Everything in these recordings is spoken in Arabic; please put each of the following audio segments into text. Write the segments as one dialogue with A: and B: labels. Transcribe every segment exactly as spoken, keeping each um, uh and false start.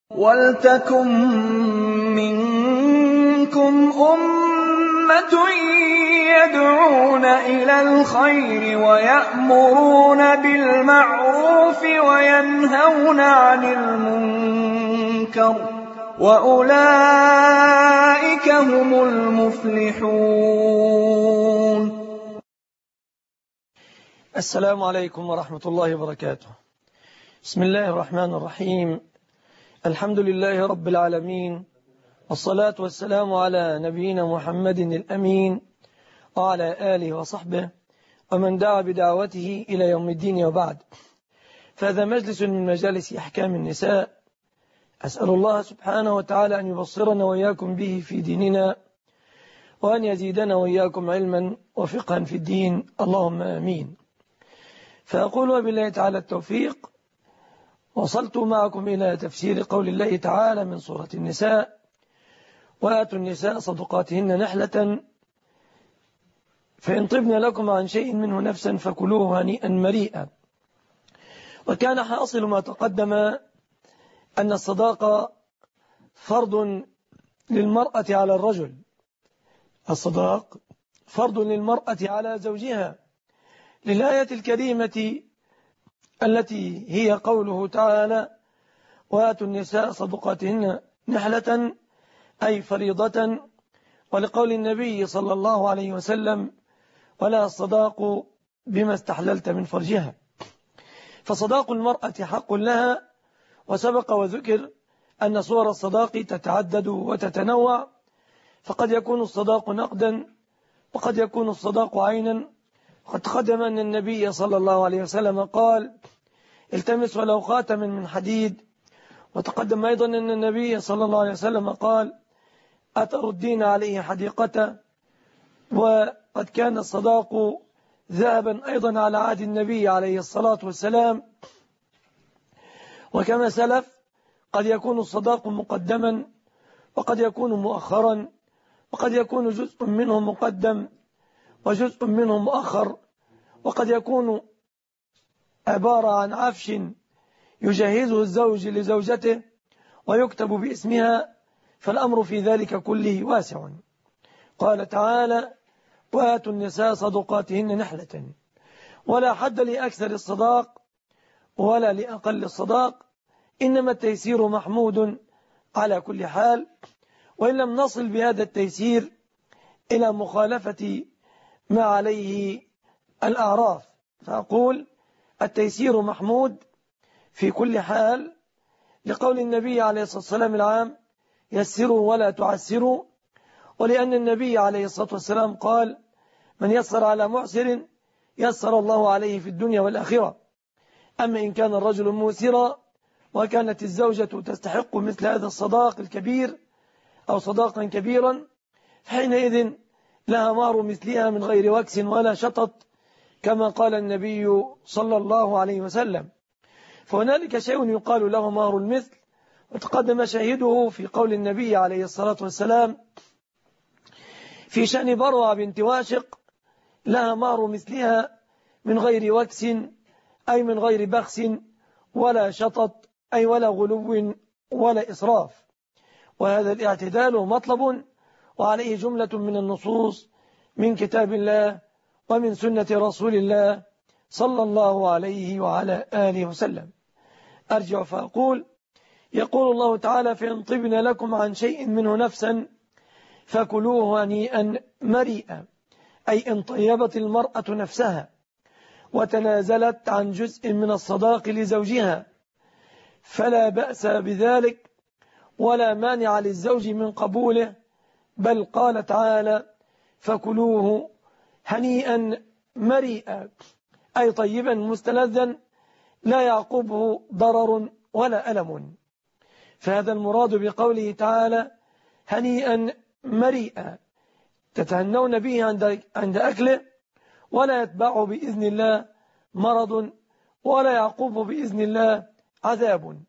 A: وَلْتَكُن مِّنكُمْ أُمَّةٌ يَدْعُونَ إِلَى الْخَيْرِ وَيَأْمُرُونَ بِالْمَعْرُوفِ وَيَنْهَوْنَ عَنِ الْمُنكَرِ وَأُولَئِكَ هُمُ الْمُفْلِحُونَ.
B: السلام عليكم ورحمة الله وبركاته. بسم الله الرحمن الرحيم. الحمد لله رب العالمين، والصلاة والسلام على نبينا محمد الأمين وعلى آله وصحبه ومن دعا بدعوته إلى يوم الدين، وبعد. فهذا مجلس من مجالس أحكام النساء، أسأل الله سبحانه وتعالى أن يبصرنا وإياكم به في ديننا، وأن يزيدنا وإياكم علما وفقها في الدين، اللهم آمين. فأقول وبالله تعالى التوفيق، وصلت معكم إلى تفسير قول الله تعالى من سورة النساء: وآتوا النساء صدقاتهن نحلة فإن طبن لكم عن شيء منه نفسا فكلوه هنيئا مريئا. وكان حاصل ما تقدم أن الصداقة فرض للمرأة على الرجل، الصداق فرض للمرأة على زوجها، للآية الكريمة التي هي قوله تعالى: وآتوا النساء صدقاتهن نحلة أي فريضة، ولقول النبي صلى الله عليه وسلم: ولا الصداق بما استحللت من فرجها. فصداق المرأة حق لها، وسبق وذكر أن صور الصداق تتعدد وتتنوع، فقد يكون الصداق نقدا، وقد يكون الصداق عينا. قد تقدم أن النبي صلى الله عليه وسلم قال: التمس ولو خاتما من حديد. وتقدم أيضا أن النبي صلى الله عليه وسلم قال: أتردين عليه حديقته. وقد كان الصداق ذهبا أيضا على عهد النبي عليه الصلاة والسلام. وكما سلف، قد يكون الصداق مقدما، وقد يكون مؤخرا، وقد يكون جزء منه مقدم وجزء منه مؤخر، وقد يكون عبارة عن عفش يجهزه الزوج لزوجته ويكتب باسمها، فالأمر في ذلك كله واسع. قال تعالى: وآتوا النساء صدقاتهن نحلة. ولا حد لأكثر الصداق ولا لأقل الصداق، إنما التيسير محمود على كل حال، وإن لم نصل بهذا التيسير إلى مخالفة ما عليه الأعراف، فأقول التيسير محمود في كل حال، لقول النبي عليه الصلاة والسلام العام: يسروا ولا تعسروا. ولأن النبي عليه الصلاة والسلام قال: من يسر على معسر يسر الله عليه في الدنيا والآخرة. أما إن كان الرجل موسرا وكانت الزوجة تستحق مثل هذا الصداق الكبير أو صداقا كبيرا، حينئذ لها مهر مثلها من غير وكس ولا شطط، كما قال النبي صلى الله عليه وسلم. فهنالك شيء يقال له مهر المثل، وتقدم شاهده في قول النبي عليه الصلاة والسلام في شأن بروع بنت واشق: لها مهر مثلها من غير وكس أي من غير بخس ولا شطط أي ولا غلو ولا إسراف. وهذا الاعتدال مطلب، وعليه جملة من النصوص من كتاب الله ومن سنة رسول الله صلى الله عليه وعلى آله وسلم. أرجع فأقول: يقول الله تعالى: فإن طبن لكم عن شيء منه نفسا فكلوه هنيئا مريئا، أي إن طيبت المرأة نفسها وتنازلت عن جزء من الصداق لزوجها فلا بأس بذلك، ولا مانع للزوج من قبوله، بل قال تعالى: فكلوه هنيئا مريئا، أي طيبا مستلذا لا يعقبه ضرر ولا ألم. فهذا المراد بقوله تعالى: هنيئا مريئا، تتهنون به عند أكله، ولا يتبع بإذن الله مرض، ولا يعقبه بإذن الله عذاب.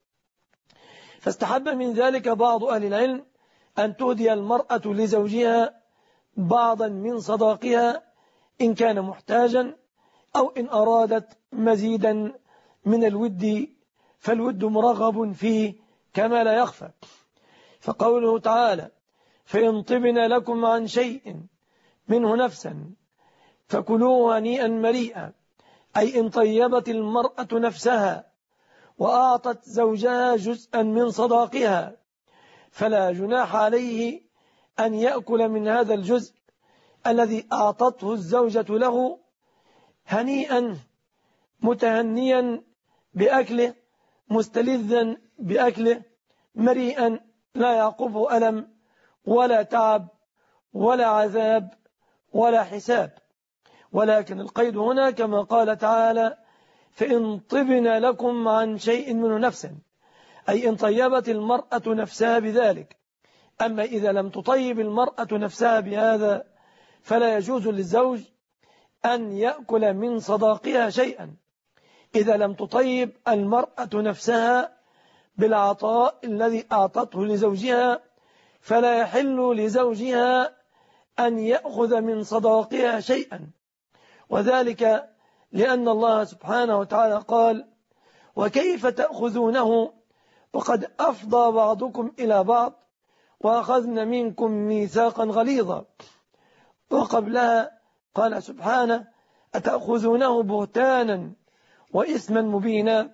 B: فاستحب من ذلك بعض أهل العلم أن تهدي المرأة لزوجها بعضا من صداقها إن كان محتاجا، أو إن أرادت مزيدا من الود فالود مرغب فيه كما لا يخفى. فقوله تعالى فإن طبن لكم عن شيء منه نفسا فكلوه هنيئا مريئا، أي إن طيبت المرأة نفسها وأعطت زوجها جزءا من صداقها فلا جناح عليه أن يأكل من هذا الجزء الذي أعطته الزوجة له هنيئا متهنيا بأكله مستلذا بأكله مريئا لا يعقبه ألم ولا تعب ولا عذاب ولا حساب. ولكن القيد هنا كما قال تعالى فإن طبن لكم عن شيء منه نفسا، أي إن طيبت المرأة نفسها بذلك. أما إذا لم تطيب المرأة نفسها بهذا فلا يجوز للزوج أن يأكل من صداقها شيئا. إذا لم تطيب المرأة نفسها بالعطاء الذي أعطته لزوجها فلا يحل لزوجها أن يأخذ من صداقها شيئا، وذلك لأن الله سبحانه وتعالى قال وكيف تأخذونه وقد أفضى بعضكم إلى بعض وأخذن منكم ميثاقا غليظا. وقبلها قال سبحانه أتأخذونه بهتانا وإثما مبينا.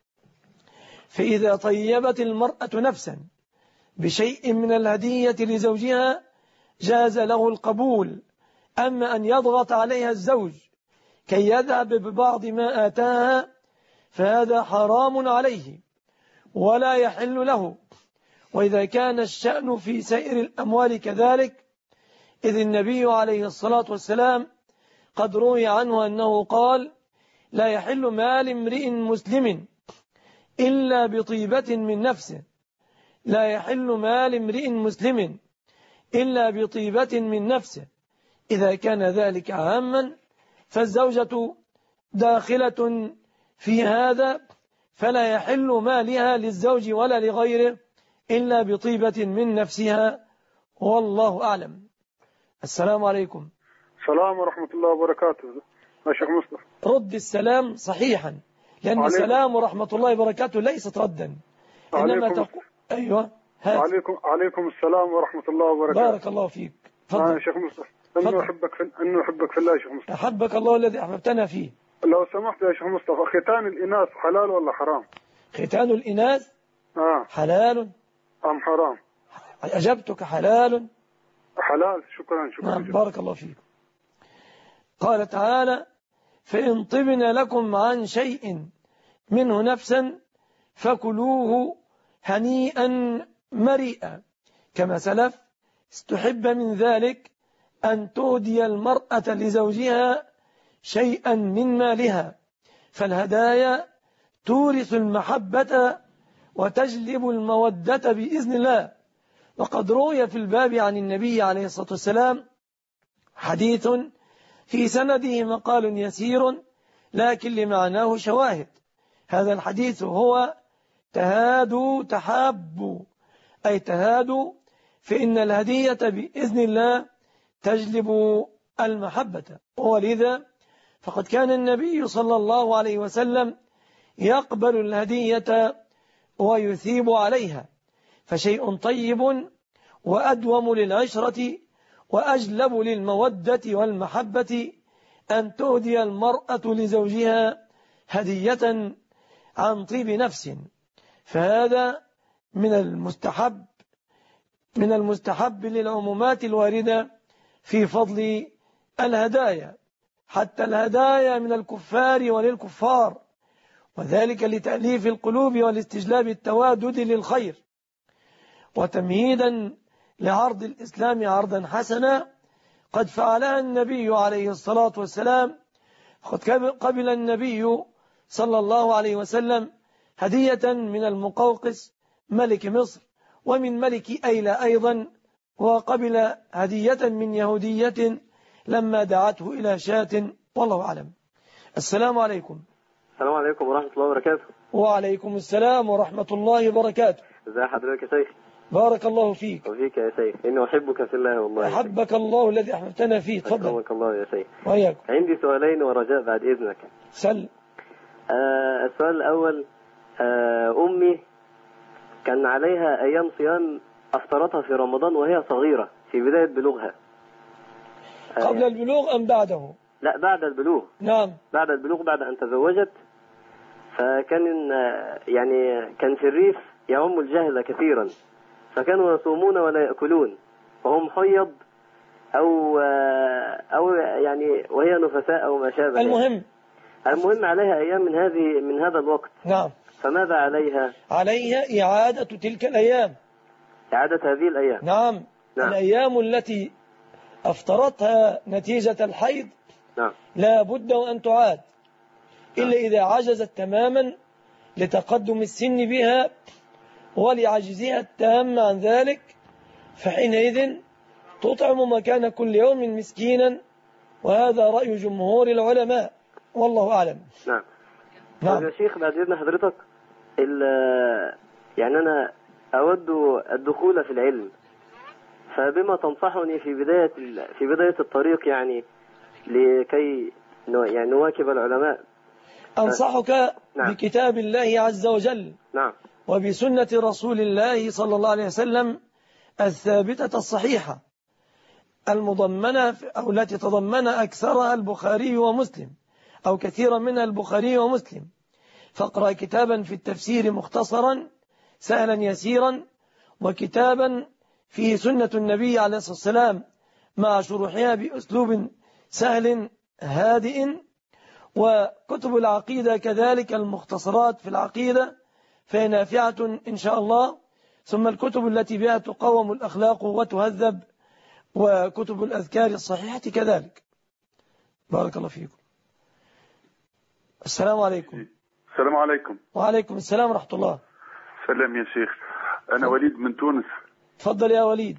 B: فإذا طيبت المرأة نفسا بشيء من الهدية لزوجها جاز له القبول. أما أن يضغط عليها الزوج كي يذهب ببعض ما آتاها فهذا حرام عليه ولا يحل له. وإذا كان الشأن في سائر الأموال كذلك، إذ النبي عليه الصلاة والسلام قد روي عنه أنه قال لا يحل مال امرئ مسلم إلا بطيبة من نفسه، لا يحل مال امرئ مسلم إلا بطيبة من نفسه. إذا كان ذلك عاما فالزوجة داخلة في هذا، فلا يحل مالها للزوج ولا لغيره إلا بطيبة من نفسها، والله أعلم. السلام عليكم.
C: السلام ورحمة الله وبركاته. يا شيخ مصطفى
B: رد السلام صحيحا، لأن السلام ورحمة الله وبركاته ليست ردا، إنما تقول أيوة
C: عليكم عليكم السلام ورحمة الله وبركاته.
B: بارك الله فيك.
C: تفضل. يا شيخ مصطفى أنه أحبك في أنه أحبك في الله يا شيخ مصطفى.
B: أحبك الله الذي أحببتنا فيه.
C: لو سمحت يا شيخ مصطفى، ختان الإناث حلال ولا حرام؟
B: ختان الإناث
C: آه.
B: حلال
C: أم حرام؟
B: أجبتك حلال.
C: حلال. شكرا شكرا.
B: نعم بارك الله فيك. قال تعالى فإن طبن لكم عن شيء منه نفسا فكلوه هنيئا مريئا. كما سلف استحب من ذلك أن تهدي المرأة لزوجها شيئا من مالها، فالهدايا تورث المحبة وتجلب المودة بإذن الله. وقد روي في الباب عن النبي عليه الصلاة والسلام حديث في سنده مقال يسير لكن لمعناه شواهد. هذا الحديث هو تهادوا تحابوا، أي تهادوا فإن الهدية بإذن الله تجلب المحبة. ولذا فقد كان النبي صلى الله عليه وسلم يقبل الهدية ويثيب عليها، فشيء طيب وأدوم للعشرة وأجلب للمودة والمحبة أن تهدي المرأة لزوجها هدية عن طيب نفس. فهذا من المستحب من المستحب للعمومات الواردة في فضل الهدايا، حتى الهدايا من الكفار وللكفار، وذلك لتأليف القلوب والاستجلاب التوادد للخير وتمهيدا لعرض الإسلام عرضا حسنا قد فعلها النبي عليه الصلاة والسلام. قد قبل النبي صلى الله عليه وسلم هدية من المقوقس ملك مصر ومن ملك أيلة أيضا، وقبل هدية من يهودية لما دعته إلى شاة، والله أعلم. السلام عليكم.
D: السلام عليكم ورحمة الله وبركاته.
B: وعليكم السلام ورحمة الله وبركاته.
D: ازي حضرتك يا شيخ؟
B: بارك الله فيك.
D: وفيك يا شيخ، إني أحبك في الله والله.
B: أحبك الله الذي أحببتنا فيه. تفضل.
D: أكرمك الله يا شيخ.
B: وإياك.
D: عندي سؤالين ورجاء بعد إذنك.
B: سل.
D: آه السؤال الأول، آه أمي كان عليها أيام صيام أفطرتها في رمضان وهي صغيرة في بداية بلوغها.
B: قبل البلوغ أم بعده؟
D: لا، بعد البلوغ.
B: نعم،
D: بعد البلوغ، بعد أن تزوجت. فكان يعني كان في الريف يعم الجهل كثيرا، فكانوا يصومون ولا يأكلون وهم حيض أو أو يعني وهي نفساء أو ما شابه.
B: المهم
D: المهم عليها أيام من هذه من هذا الوقت.
B: نعم.
D: فماذا عليها؟
B: عليها إعادة تلك الأيام.
D: إعادة هذه الأيام.
B: نعم. نعم. الأيام التي أفطرتها نتيجة الحيض
D: نعم.
B: لا بد أن تعاد، إلا إذا عجزت تماما لتقدم السن بها ولعجزها التام عن ذلك، فحينئذ تطعم مكان كل يوم مسكينا، وهذا رأي جمهور العلماء والله أعلم.
D: نعم.
B: نعم.
D: يا شيخ بعد إذن حضرتك، يعني أنا أود الدخول في العلم، فبما تنصحني في بداية في بداية الطريق يعني لكي يعني نواكب العلماء؟
B: أنصحك نعم. بكتاب الله عز وجل
D: نعم.
B: وبسنة رسول الله صلى الله عليه وسلم الثابتة الصحيحة المضمنة أو التي تضمن أكثرها البخاري ومسلم أو كثيرا منها البخاري ومسلم. فاقرأ كتابا في التفسير مختصرا سهلا يسيرا، وكتابا فيه سنة النبي عليه الصلاة والسلام مع شروحها بأسلوب سهل هادئ، وكتب العقيدة كذلك المختصرات في العقيدة فهي نافعة إن شاء الله، ثم الكتب التي بها تقوم الأخلاق وتهذب، وكتب الأذكار الصحيحة كذلك. بارك الله فيكم. السلام عليكم.
C: السلام عليكم.
B: وعليكم السلام ورحمة الله.
C: سلام يا شيخ، أنا وليد من تونس.
B: تفضل يا وليد.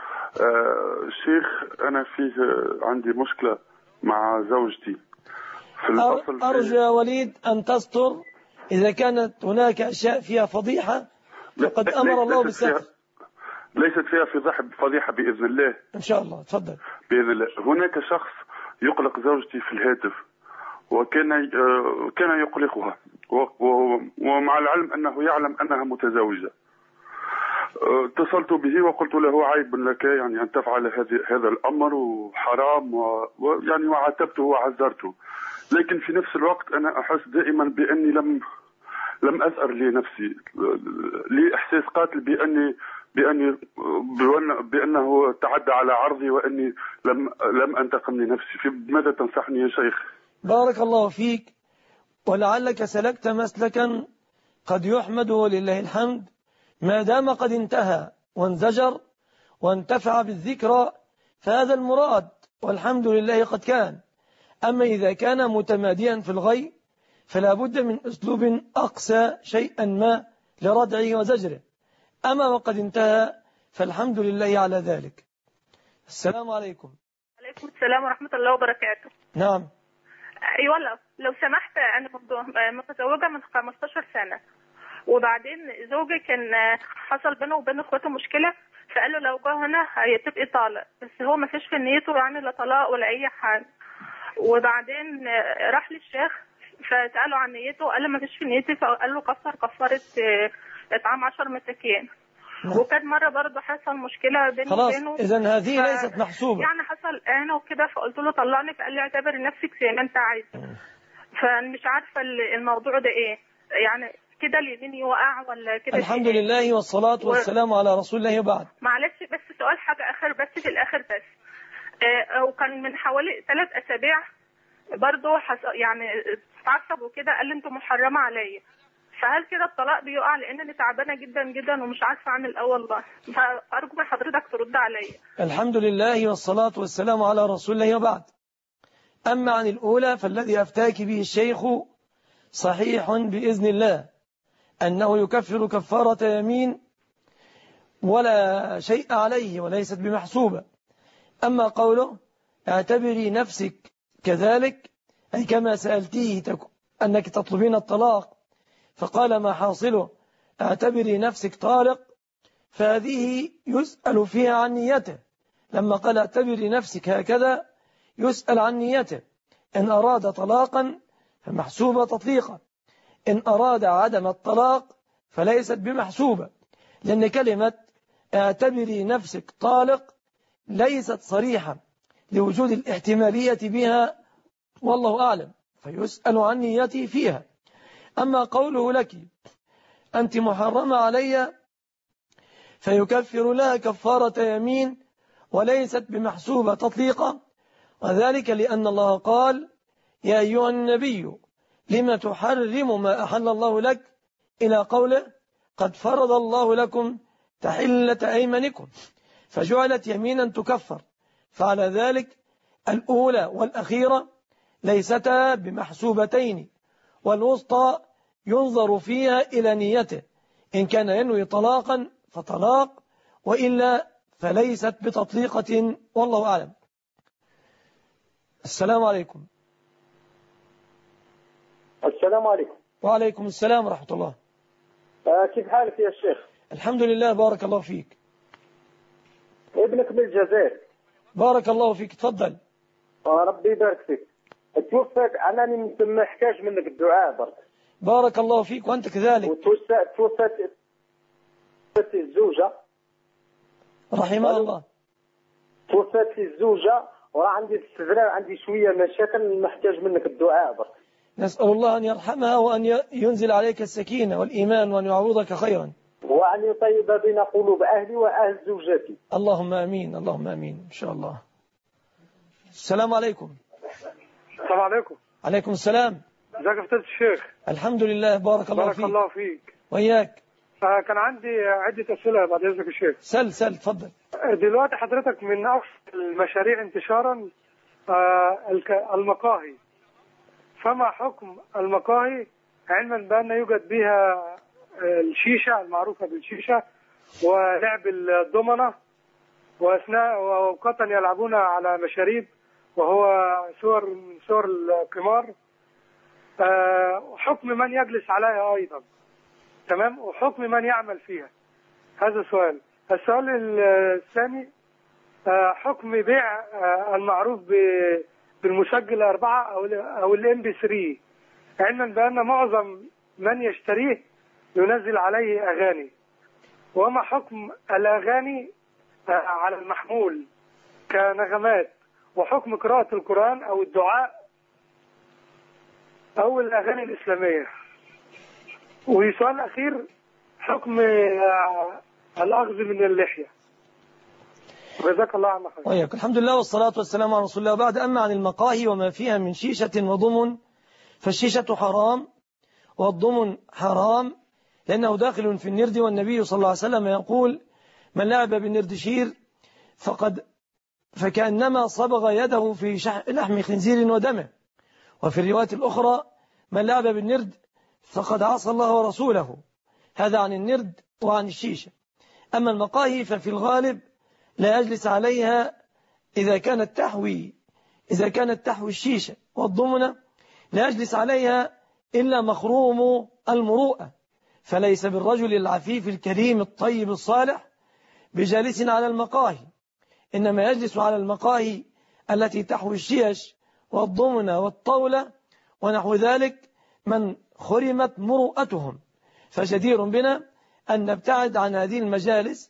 C: آه شيخ، أنا فيه عندي مشكلة مع زوجتي في الأصل.
B: أرجو يا وليد أن تستر، إذا كانت هناك أشياء فيها فضيحة فقد أمر الله بالستر.
C: ليست فيها فضيحة بإذن الله.
B: إن شاء الله. تفضل.
C: بإذن الله. هناك شخص يقلق زوجتي في الهاتف، وكان كان يقلقها، ومع العلم أنه يعلم أنها متزوجة. اتصلت به وقلت له عيب لك يعني أن تفعل هذا الأمر وحرام، ويعني وعاتبته وعذرته، لكن في نفس الوقت أنا أحس دائما بأني لم لم أثأر لنفسي، لي إحساس قاتل بأني بأني بأنه تعدى على عرضي، وأني لم لم أنتقم لنفسي. في ماذا تنصحني يا شيخ؟
B: بارك الله فيك، ولعلك سلكت مسلكا قد يحمد ولله الحمد، ما دام قد انتهى وانزجر وانتفع بالذكرى فهذا المراد والحمد لله قد كان. أما إذا كان متماديا في الغي فلا بد من أسلوب أقسى شيئا ما لردعه وزجره، أما وقد انتهى فالحمد لله على ذلك. السلام عليكم.
E: عليكم السلام ورحمة الله وبركاته.
B: نعم.
E: أيوة، لو سمحت، أنا متزوجة من خمستاشر سنة، وبعدين زوجي كان حصل بينه وبين اخواته مشكلة، فقال له لو جه هنا هتبقي طالق، بس هو ما فيش في نيته يعني لا طلاق ولا أي حاجة. وبعدين راح للشيخ فسأله عن نيته، قال له ما فيش في نيتي، فقال له كفر كفارة إطعام عشر مساكين. وكان مرة برضه حصل مشكلة بينه وبينه.
B: إذن هذه ف... ليست محسوبة
E: يعني حصل أنا وكده، فقلت له طلقني، فقال لي اعتبر نفسك زي ما أنت عايز. فمش عارفة الموضوع ده إيه يعني، كده اليمين يوقع ولا كده؟
B: الحمد لله والصلاة والسلام و... على رسول الله. وبعد
E: معلش بس سؤال حاجة آخر بس في الآخر بس. آه وكان من حوالي ثلاث أسابيع برضه حس... يعني اتعصب وكده، قال لي أنتوا محرمة عليا. فهل كده الطلاق بيقع؟ لان انا تعبانه جدا جدا ومش عارفه اعمل ايه والله، فارجو من حضرتك ترد عليا.
B: الحمد لله والصلاه والسلام على رسول الله. وبعد. اما عن الاولى فالذي افتاك به الشيخ صحيح باذن الله انه يكفر كفاره يمين ولا شيء عليه وليست بمحسوبه. اما قوله اعتبري نفسك كذلك، اي كما سالتيه انك تطلبين الطلاق فقال ما حاصله اعتبري نفسك طالق، فهذه يسأل فيها عن نيته. لما قال اعتبري نفسك هكذا يسأل عن نيته، إن أراد طلاقا فمحسوبة تطليقا، إن أراد عدم الطلاق فليست بمحسوبة. لأن كلمة اعتبري نفسك طالق ليست صريحة لوجود الاحتمالية بها، والله أعلم، فيسأل عن نيتي فيها. أما قوله لك أنت محرمة علي فيكفر لها كفارة يمين وليست بمحسوبة تطليقة، وذلك لأن الله قال يا أيها النبي لما تحرم ما أحل الله لك إلى قوله قد فرض الله لكم تحلة أيمانكم، فجعلت يمينا تكفر. فعلى ذلك الأولى والأخيرة ليستا بمحسوبتين، والوسطى ينظر فيها إلى نيته، إن كان ينوي طلاقا فطلاق، وإلا فليست بتطليقة، والله أعلم. السلام عليكم.
F: السلام عليكم.
B: وعليكم السلام ورحمة الله.
F: آه كيف حالك يا شيخ؟
B: الحمد لله، بارك الله فيك.
F: ابنك من الجزائر.
B: بارك الله فيك، تفضل.
F: آه ربي يبارك فيك. توفت أنني ما احتاج منك الدعاء برك.
B: بارك الله فيك وأنت كذلك.
F: وتوفت توفت الزوجة
B: رحمه الله.
F: توفت الزوجة وعندي استدراء، عندي شوية مشاكل، محتاج منك الدعاء برك.
B: نسأل الله أن يرحمها وأن ينزل عليك السكينة والإيمان وأن يعوضك خيرا،
F: وأن يطيب بين قلوب أهلي وأهل زوجتي.
B: اللهم آمين، اللهم آمين إن شاء الله. السلام عليكم.
G: السلام عليكم.
B: عليكم السلام.
G: ازيك يا استاذ الشيخ؟
B: الحمد لله، بارك الله
G: بارك
B: فيك.
G: الله فيك.
B: وإياك.
G: آه كان عندي عدة أسئلة بعد إذنك يا شيخ.
B: سل سل تفضل.
G: دلوقتي حضرتك من أكثر المشاريع انتشارا آه المقاهي، فما حكم المقاهي علما بأن يوجد بها الشيشة المعروفة بالشيشة ولعب الضمنة، وأثناء وأوقات يلعبون على مشاريب وهو صور من صور القمار، وحكم من يجلس عليها أيضا، تمام، وحكم من يعمل فيها. هذا سؤال. السؤال الثاني حكم بيع المعروف بالمسجل أربعة أو أو الام بي ثلاثة، علما بأن معظم من يشتريه ينزل عليه أغاني، وما حكم الأغاني على المحمول كنغمات، وحكم قراءة القرآن أو الدعاء أو الأغاني الإسلامية. وسؤال أخير حكم الأخذ من اللحية. جزاك الله عنك خير.
B: وياك. الحمد لله والصلاة والسلام على رسول الله. وبعد، أما عن المقاهي وما فيها من شيشة وضمن، فالشيشة حرام والضمن حرام، لأنه داخل في النرد، والنبي صلى الله عليه وسلم يقول من لعب بالنردشير فقد فكأنما صبغ يده في لحم خنزير ودمه. وفي الرواية الأخرى من لعب بالنرد فقد عصى الله ورسوله. هذا عن النرد وعن الشيشة. أما المقاهي ففي الغالب لا يجلس عليها إذا كانت تحوي إذا كانت تحوي الشيشة والضمنة، لا يجلس عليها إلا مخروم المروءة، فليس بالرجل العفيف الكريم الطيب الصالح بجالس على المقاهي، إنما يجلس على المقاهي التي تحوي الشيش والضمنة والطاولة ونحو ذلك من خرمت مروءتهم. فجدير بنا أن نبتعد عن هذه المجالس،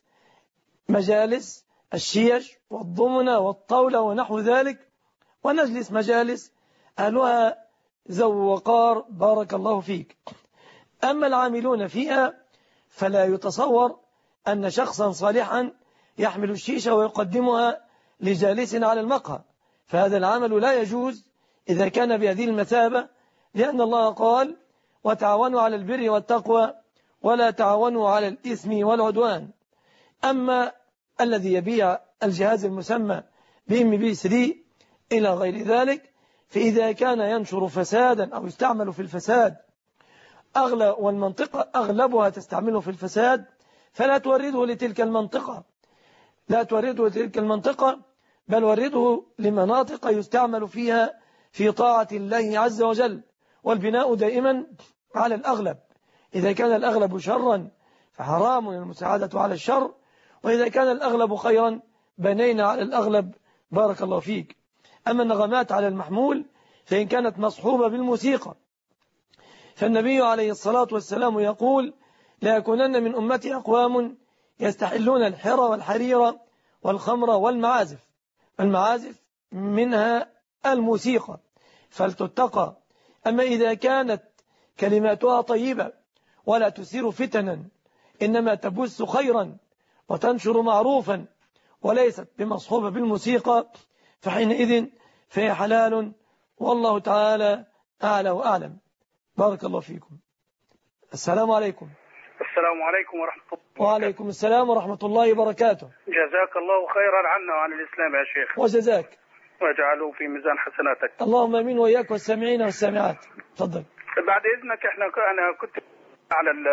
B: مجالس الشيش والضمنة والطاولة ونحو ذلك، ونجلس مجالس أهلها ذو وقار، بارك الله فيك. أما العاملون فيها فلا يتصور أن شخصا صالحا يحمل الشيشة ويقدمها لجالس على المقهى، فهذا العمل لا يجوز إذا كان بهذه المثابة، لأن الله قال وتعاونوا على البر والتقوى ولا تعاونوا على الإثم والعدوان. أما الذي يبيع الجهاز المسمى بإم بي ثلاثة إلى غير ذلك، فإذا كان ينشر فسادا أو يستعمل في الفساد أغلى، والمنطقة أغلبها تستعمله في الفساد، فلا تورده لتلك المنطقة لا تورده لتلك المنطقة بل ورده لمناطق يستعمل فيها في طاعة الله عز وجل. والبناء دائما على الأغلب، إذا كان الأغلب شرا فحرام المساعدة على الشر، وإذا كان الأغلب خيرا بنينا على الأغلب، بارك الله فيك. أما النغمات على المحمول فإن كانت مصحوبة بالموسيقى، فالنبي عليه الصلاة والسلام يقول لا يكونن من أمتي أقوام يستحلون الحرى والحرير والخمر والمعازف. المعازف منها الموسيقى فلتتقى. أما إذا كانت كلماتها طيبة ولا تثير فتنا إنما تبث خيرا وتنشر معروفا وليست بمصحوبة بالموسيقى فحينئذ فهي حلال، والله تعالى أعلى وأعلم. بارك الله فيكم. السلام عليكم.
H: السلام عليكم ورحمة الله وبركاته.
B: وعليكم السلام ورحمة الله وبركاته.
H: جزاك الله خيرا عنا وعن الإسلام يا شيخ.
B: وجزاك.
H: واجعله في ميزان حسناتك.
B: اللهم امين وإياك والسامعين والسامعات. تفضل.
H: بعد إذنك احنا أنا كنت على ال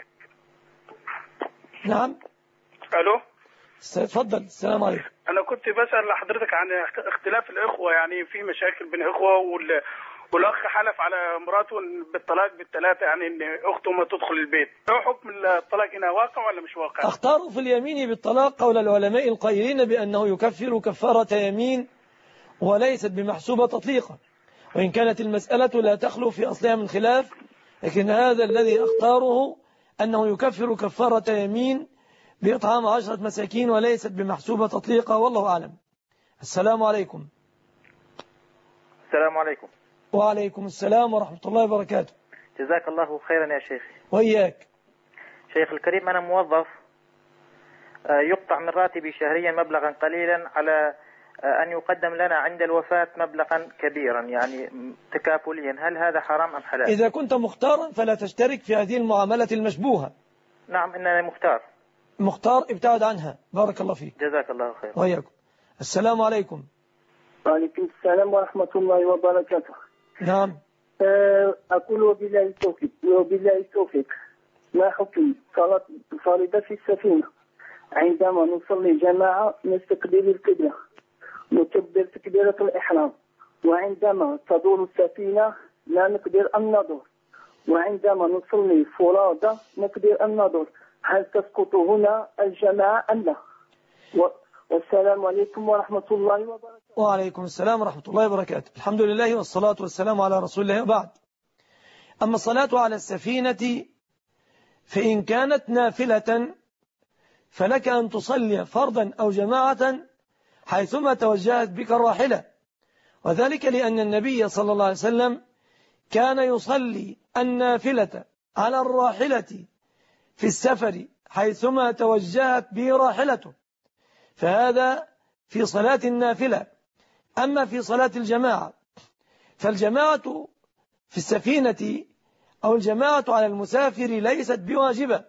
B: نعم.
H: ألو.
B: تفضل. السلام عليكم.
H: أنا كنت بسأل لحضرتك عن اختلاف الإخوة، يعني في مشاكل بين إخوة وال والأخ حلف على مراته بالطلاق بالثلاثة، يعني إن أخته ما تدخل البيت. هو حكم الطلاق هنا واقع ولا مش واقع؟
B: اختاروا في اليمين بالطلاق قول العلماء القائلين بأنه يكفر كفارة يمين وليست بمحسوبة تطليقا، وإن كانت المسألة لا تخلو في أصلها من خلاف، لكن هذا الذي اختاره أنه يكفر كفارة يمين بإطعام عشرة مساكين وليست بمحسوبة تطليقا، والله أعلم. السلام عليكم.
I: السلام عليكم.
B: وعليكم السلام ورحمة الله وبركاته.
I: جزاك الله خيرا يا شيخ.
B: وإياك.
I: شيخ الكريم، أنا موظف يقطع من راتبي شهريا مبلغا قليلا على أن يقدم لنا عند الوفاة مبلغا كبيرا، يعني تكافليا، هل هذا حرام أم حلال؟
B: إذا كنت مختارا فلا تشترك في هذه المعاملة المشبوهة.
I: نعم إنني مختار.
B: مختار ابتعد عنها. بارك الله فيك.
I: جزاك الله خير.
B: وإياكم. السلام عليكم.
J: وعليكم السلام ورحمة الله وبركاته.
B: نعم.
J: أقول وبالله التوفيق وبالله التوفيق ما حكم صلاة الفريضة في السفينة؟ عندما نصلي جماعة نستقبل القبلة نكبر تكبيرة الإحرام، وعندما تدور السفينة لا نقدر أن ندور، وعندما نصلي فرادى نقدر أن ندور، هل تسقط هنا الجماعة أم لا؟ والسلام عليكم ورحمة الله وبركاته.
B: وعليكم السلام ورحمة الله وبركاته. الحمد لله والصلاة والسلام على رسول الله وبعد. أما الصلاة على السفينة فإن كانت نافلة فلك أن تصلي فرضا أو جماعة حيثما توجهت بك الراحلة، وذلك لأن النبي صلى الله عليه وسلم كان يصلي النافلة على الراحلة في السفر حيثما توجهت به راحلته، فهذا في صلاة النافلة. أما في صلاة الجماعة فالجماعة في السفينة أو الجماعة على المسافر ليست بواجبة.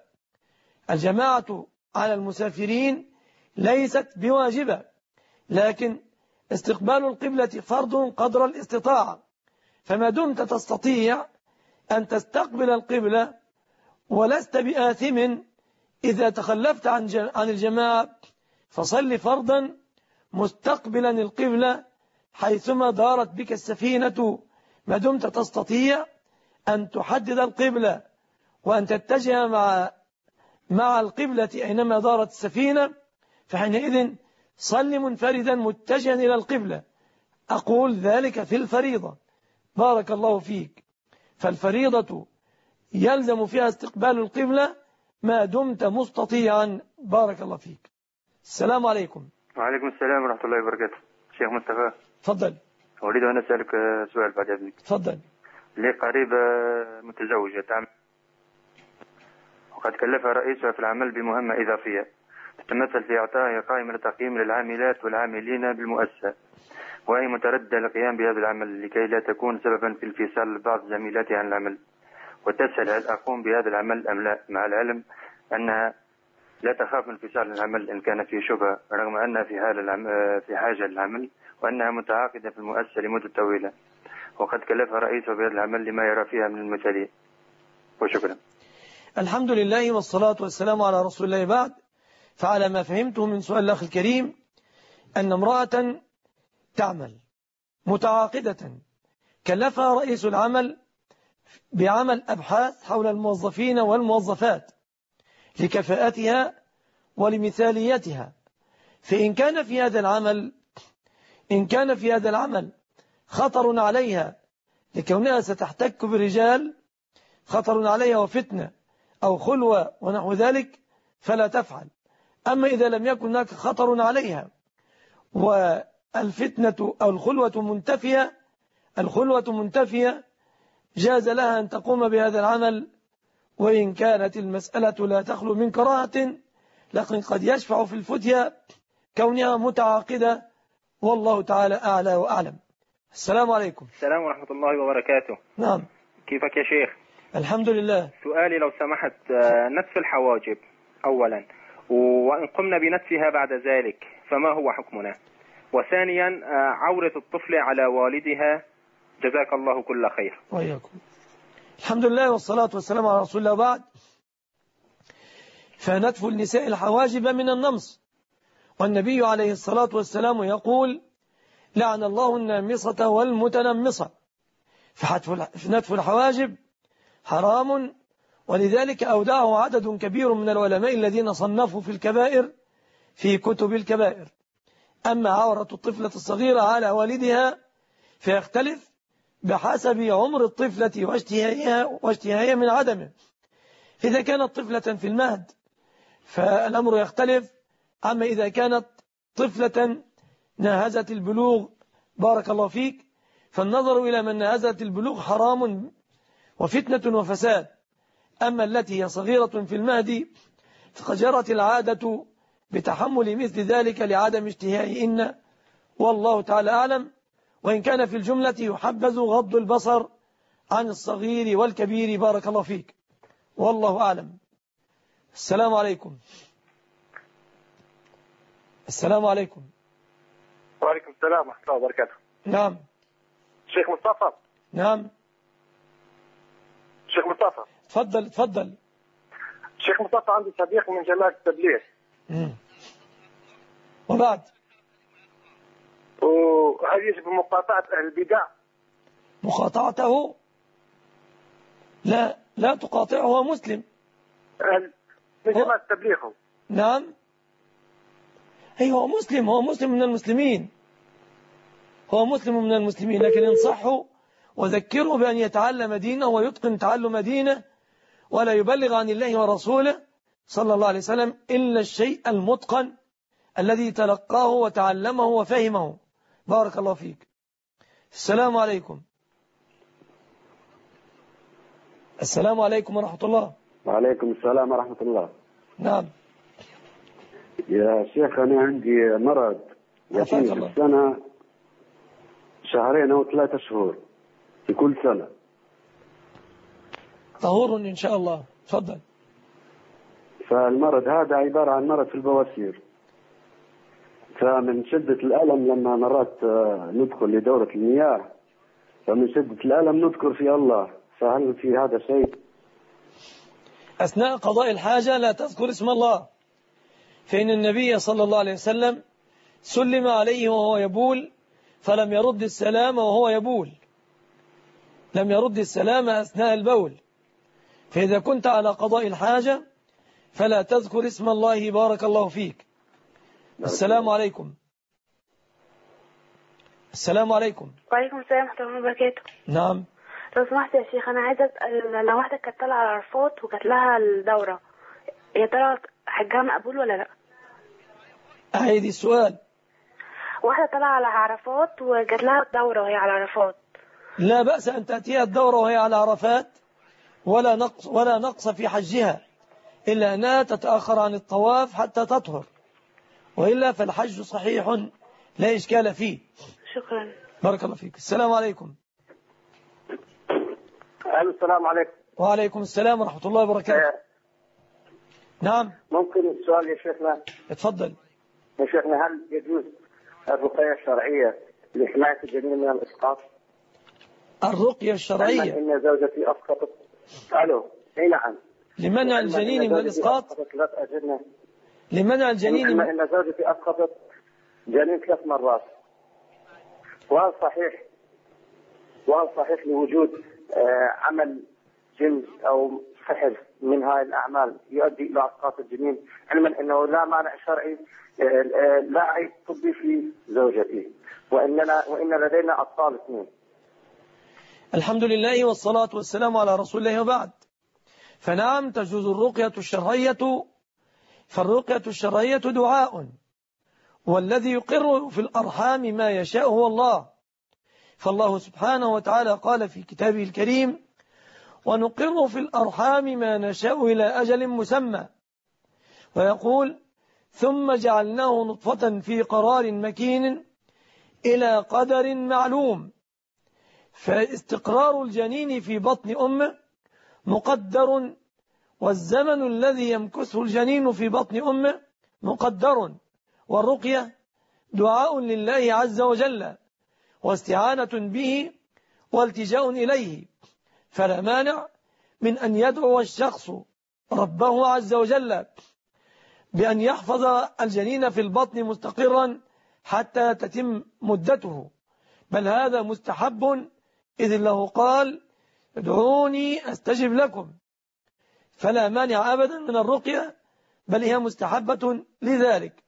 B: الجماعة على المسافرين ليست بواجبة، لكن استقبال القبلة فرض قدر الاستطاعة، فما دمت تستطيع أن تستقبل القبلة ولست بآثم إذا تخلفت عن الجماعة فصل فرضا مستقبلا القبلة حيثما دارت بك السفينة، ما دمت تستطيع أن تحدد القبلة وأن تتجه مع مع القبلة أينما دارت السفينة، فحينئذ صل منفردا متجها إلى القبلة. أقول ذلك في الفريضة. بارك الله فيك. فالفريضة يلزم فيها استقبال القبلة ما دمت مستطيعا. بارك الله فيك. السلام عليكم.
K: وعليكم السلام ورحمة الله وبركاته. شيخ مصطفى.
B: تفضل.
K: أريد أن أسألك سؤال بعد إذنك.
B: تفضل.
K: لي قريبة متزوجة تعمل وقد كلفها رئيسها في العمل بمهمة إضافية تتمثل في إعطائها قائمة تقييم للعاملات والعاملين بالمؤسسة، وهي مترددة للقيام بهذا العمل لكي لا تكون سببا في انفصال بعض زميلاتها عن العمل، وتسأل هل أقوم بهذا العمل أم لا، مع العلم أنها لا تخاف من انفصال العمل إن كان فيه شبهة، رغم أنها في في حاجة للعمل وأنها متعاقدة في المؤسسة لمدة طويلة، وقد كلفها رئيسها بهذا العمل لما يرى فيها من المثالية. وشكرا.
B: الحمد لله والصلاة والسلام على رسول الله. بعد، فعلى ما فهمته من سؤال الأخ الكريم أن امرأة تعمل متعاقدة كلفها رئيس العمل بعمل أبحاث حول الموظفين والموظفات لكفاءتها ولمثاليتها، فإن كان في هذا العمل إن كان في هذا العمل خطر عليها لكونها ستحتك برجال، خطر عليها وفتنة أو خلوة ونحو ذلك، فلا تفعل. أما إذا لم يكن هناك خطر عليها والفتنة أو الخلوة منتفية الخلوة منتفية جاز لها أن تقوم بهذا العمل، وإن كانت المسألة لا تخلو من كراهة، لكن قد يشفع في الفتية كونها متعاقدة، والله تعالى أعلى وأعلم. السلام عليكم.
L: السلام ورحمة الله وبركاته.
B: نعم.
L: كيفك يا شيخ؟
B: الحمد لله.
L: سؤالي لو سمحت، نتف الحواجب أولا، وإن قمنا بنتفها بعد ذلك فما هو حكمنا؟ وثانيا عورة الطفل على والدها، جزاك الله كل خير.
B: وإياكم. الحمد لله والصلاة والسلام على رسول الله. بعد، فنتف النساء الحواجب من النمص، والنبي عليه الصلاة والسلام يقول: لعن الله النامصة والمتنمصة. فنتف الحواجب حرام، ولذلك أودعه عدد كبير من العلماء الذين صنفوا في الكبائر في كتب الكبائر. أما عورة الطفلة الصغيرة على والدها فيختلف بحسب عمر الطفلة واشتهائها واشتهائها من عدمه. إذا كانت طفلة في المهد فالأمر يختلف، أما إذا كانت طفلة ناهزت البلوغ بارك الله فيك فالنظر إلى من ناهزت البلوغ حرام وفتنة وفساد. أما التي هي صغيرة في المهد فقد جرت العادة بتحمل مثل ذلك لعدم اشتهائهن، والله تعالى أعلم. وإن كان في الجملة يحبذ غض البصر عن الصغير والكبير بارك الله فيك، والله أعلم. السلام عليكم. السلام عليكم.
M: وعليكم السلام ورحمة الله وبركاته.
B: نعم.
M: شيخ مصطفى.
B: نعم.
M: شيخ مصطفى.
B: تفضل تفضل.
M: شيخ مصطفى، عندي صديق من جماعة التبليغ.
B: مم. وبعد؟
M: وهل يجب مقاطعة أهل البدع؟
B: مقاطعته؟ لا لا تقاطعه، هو مسلم.
M: أهل من جماعة التبليغ.
B: نعم. أي هو مسلم، هو مسلم من المسلمين، هو مسلم من المسلمين، لكن انصحه وذكره بأن يتعلم دينه ويتقن تعلم دينه، ولا يبلغ عن الله ورسوله صلى الله عليه وسلم إلا الشيء المتقن الذي تلقاه وتعلمه وفهمه بارك الله فيك. السلام عليكم. السلام عليكم ورحمة الله.
N: وعليكم السلام ورحمة الله.
B: نعم
N: يا شيخ، أنا عندي مرض يأتيني في السنة شهرين أو ثلاثة شهور في كل سنة.
B: طهور إن شاء الله. تفضل.
N: فالمرض هذا عبارة عن مرض في البواسير، فمن شدة الألم لما مرات ندخل لدورة المياه فمن شدة الألم نذكر في الله، فهل في هذا شيء؟
B: أثناء قضاء الحاجة لا تذكر اسم الله، فإن النبي صلى الله عليه وسلم سلم عليه وهو يبول فلم يرد السلام وهو يبول، لم يرد السلام أثناء البول. فإذا كنت على قضاء الحاجة فلا تذكر اسم الله بارك الله فيك. السلام عليكم. السلام عليكم.
O: وعليكم السلام ورحمة الله وبركاته.
B: نعم.
O: لو سمحت يا شيخ، أنا عايزة أسأل، لو واحدة كانت طالعة على عرفات وجات لها الدورة، يا ترى حجها مقبول ولا لا؟
B: أعيدي السؤال.
O: واحدة طالعة على عرفات وجات لها الدورة وهي على عرفات.
B: لا بأس أن تأتيها الدورة وهي على عرفات، ولا نقص ولا نقص في حجها، إلا أنها تتأخر عن الطواف حتى تطهر، وإلا فالحج صحيح لا إشكال فيه.
O: شكرا.
B: بارك الله فيك. السلام عليكم.
M: السلام عليكم.
B: وعليكم السلام ورحمة الله وبركاته. نعم.
M: ممكن سؤال يا شيخنا؟
B: اتفضل.
M: يا شيخنا، هل يجوز الرقية الشرعية لحماية الجنين من الإسقاط؟
B: الرقية الشرعية
M: إن زوجتي أسقطت. ألو. أي نعم.
B: لمنع الجنين من الإسقاط؟ لمنع الجنين من...
M: إن زوجتي أسقطت جنين ثلاث مرات، وهل صحيح وهل صحيح لوجود آه عمل جن أو سحر من هاي الأعمال يؤدي إلى إسقاط الجنين، علما أنه لا مانع شرعي آه آه لا عيب طبي في زوجتي، وإننا وإن لدينا أطفال اثنين.
B: الحمد لله والصلاة والسلام على رسول الله. وبعد، فنعم تجوز الرقية الشرعية فالرقية الشرعية دعاء، والذي يقر في الأرحام ما يشاء هو الله. فالله سبحانه وتعالى قال في كتابه الكريم: ونقر في الأرحام ما نشاء إلى أجل مسمى. ويقول: ثم جعلناه نطفة في قرار مكين إلى قدر معلوم. فاستقرار الجنين في بطن أمه مقدر، والزمن الذي يمكثه الجنين في بطن أمه مقدر. والرقية دعاء لله عز وجل، واستعانة به والتجاء إليه، فلا مانع من أن يدعو الشخص ربه عز وجل بأن يحفظ الجنين في البطن مستقرا حتى تتم مدته، بل هذا مستحب، إذ له قال: ادعوني أستجب لكم. فلا مانع أبدا من الرقية، بل هي مستحبة لذلك.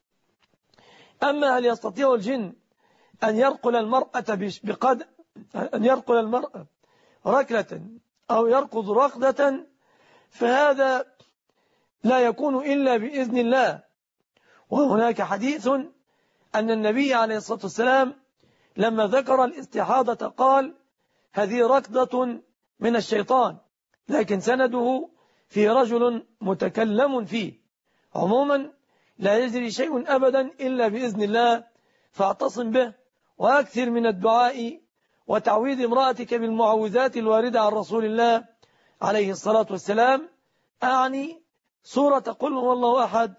B: أما هل يستطيع الجن أن يرقل المرأة بقدر أن يرقل المرأة ركلة أو يركض ركضة، فهذا لا يكون إلا بإذن الله. وهناك حديث أن النبي عليه الصلاة والسلام لما ذكر الاستحاضة قال: هذه ركضة من الشيطان، لكن سنده في رجل متكلم فيه. عموما لا يجري شيء أبدا إلا بإذن الله، فاعتصم به وأكثر من الدعاء وتعويذ امرأتك بالمعوذات الواردة عن رسول الله عليه الصلاة والسلام، أعني سورة قل هو الله أحد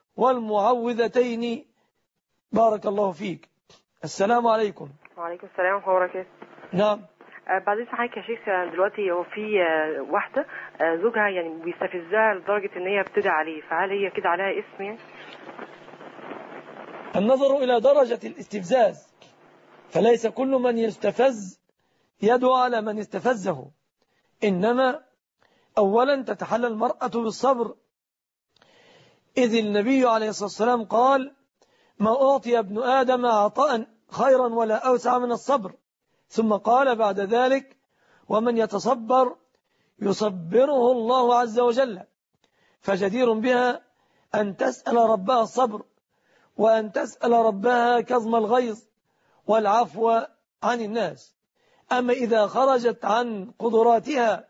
B: والمعوذتين. بارك الله فيك. السلام عليكم.
P: وعليكم السلام ورحمة الله وبركاته.
B: نعم.
P: بعد إذن حضرتك يا شيخ، دلوقتي هو في واحدة زوجها يعني بيستفزها لدرجة إن هي بتدعي عليه، فهل هي كده عليها اسم يعني؟
B: النظر إلى درجة الاستفزاز، فليس كل من يستفز يدعو على من استفزه، إنما أولا تتحلى المرأة بالصبر، إذ النبي عليه الصلاة والسلام قال: ما أعطي ابن آدم عطاء خيرا ولا أوسع من الصبر. ثم قال بعد ذلك: ومن يتصبر يصبره الله عز وجل. فجدير بها أن تسأل ربها الصبر، وأن تسأل ربها كظم الغيظ والعفو عن الناس. أما إذا خرجت عن قدراتها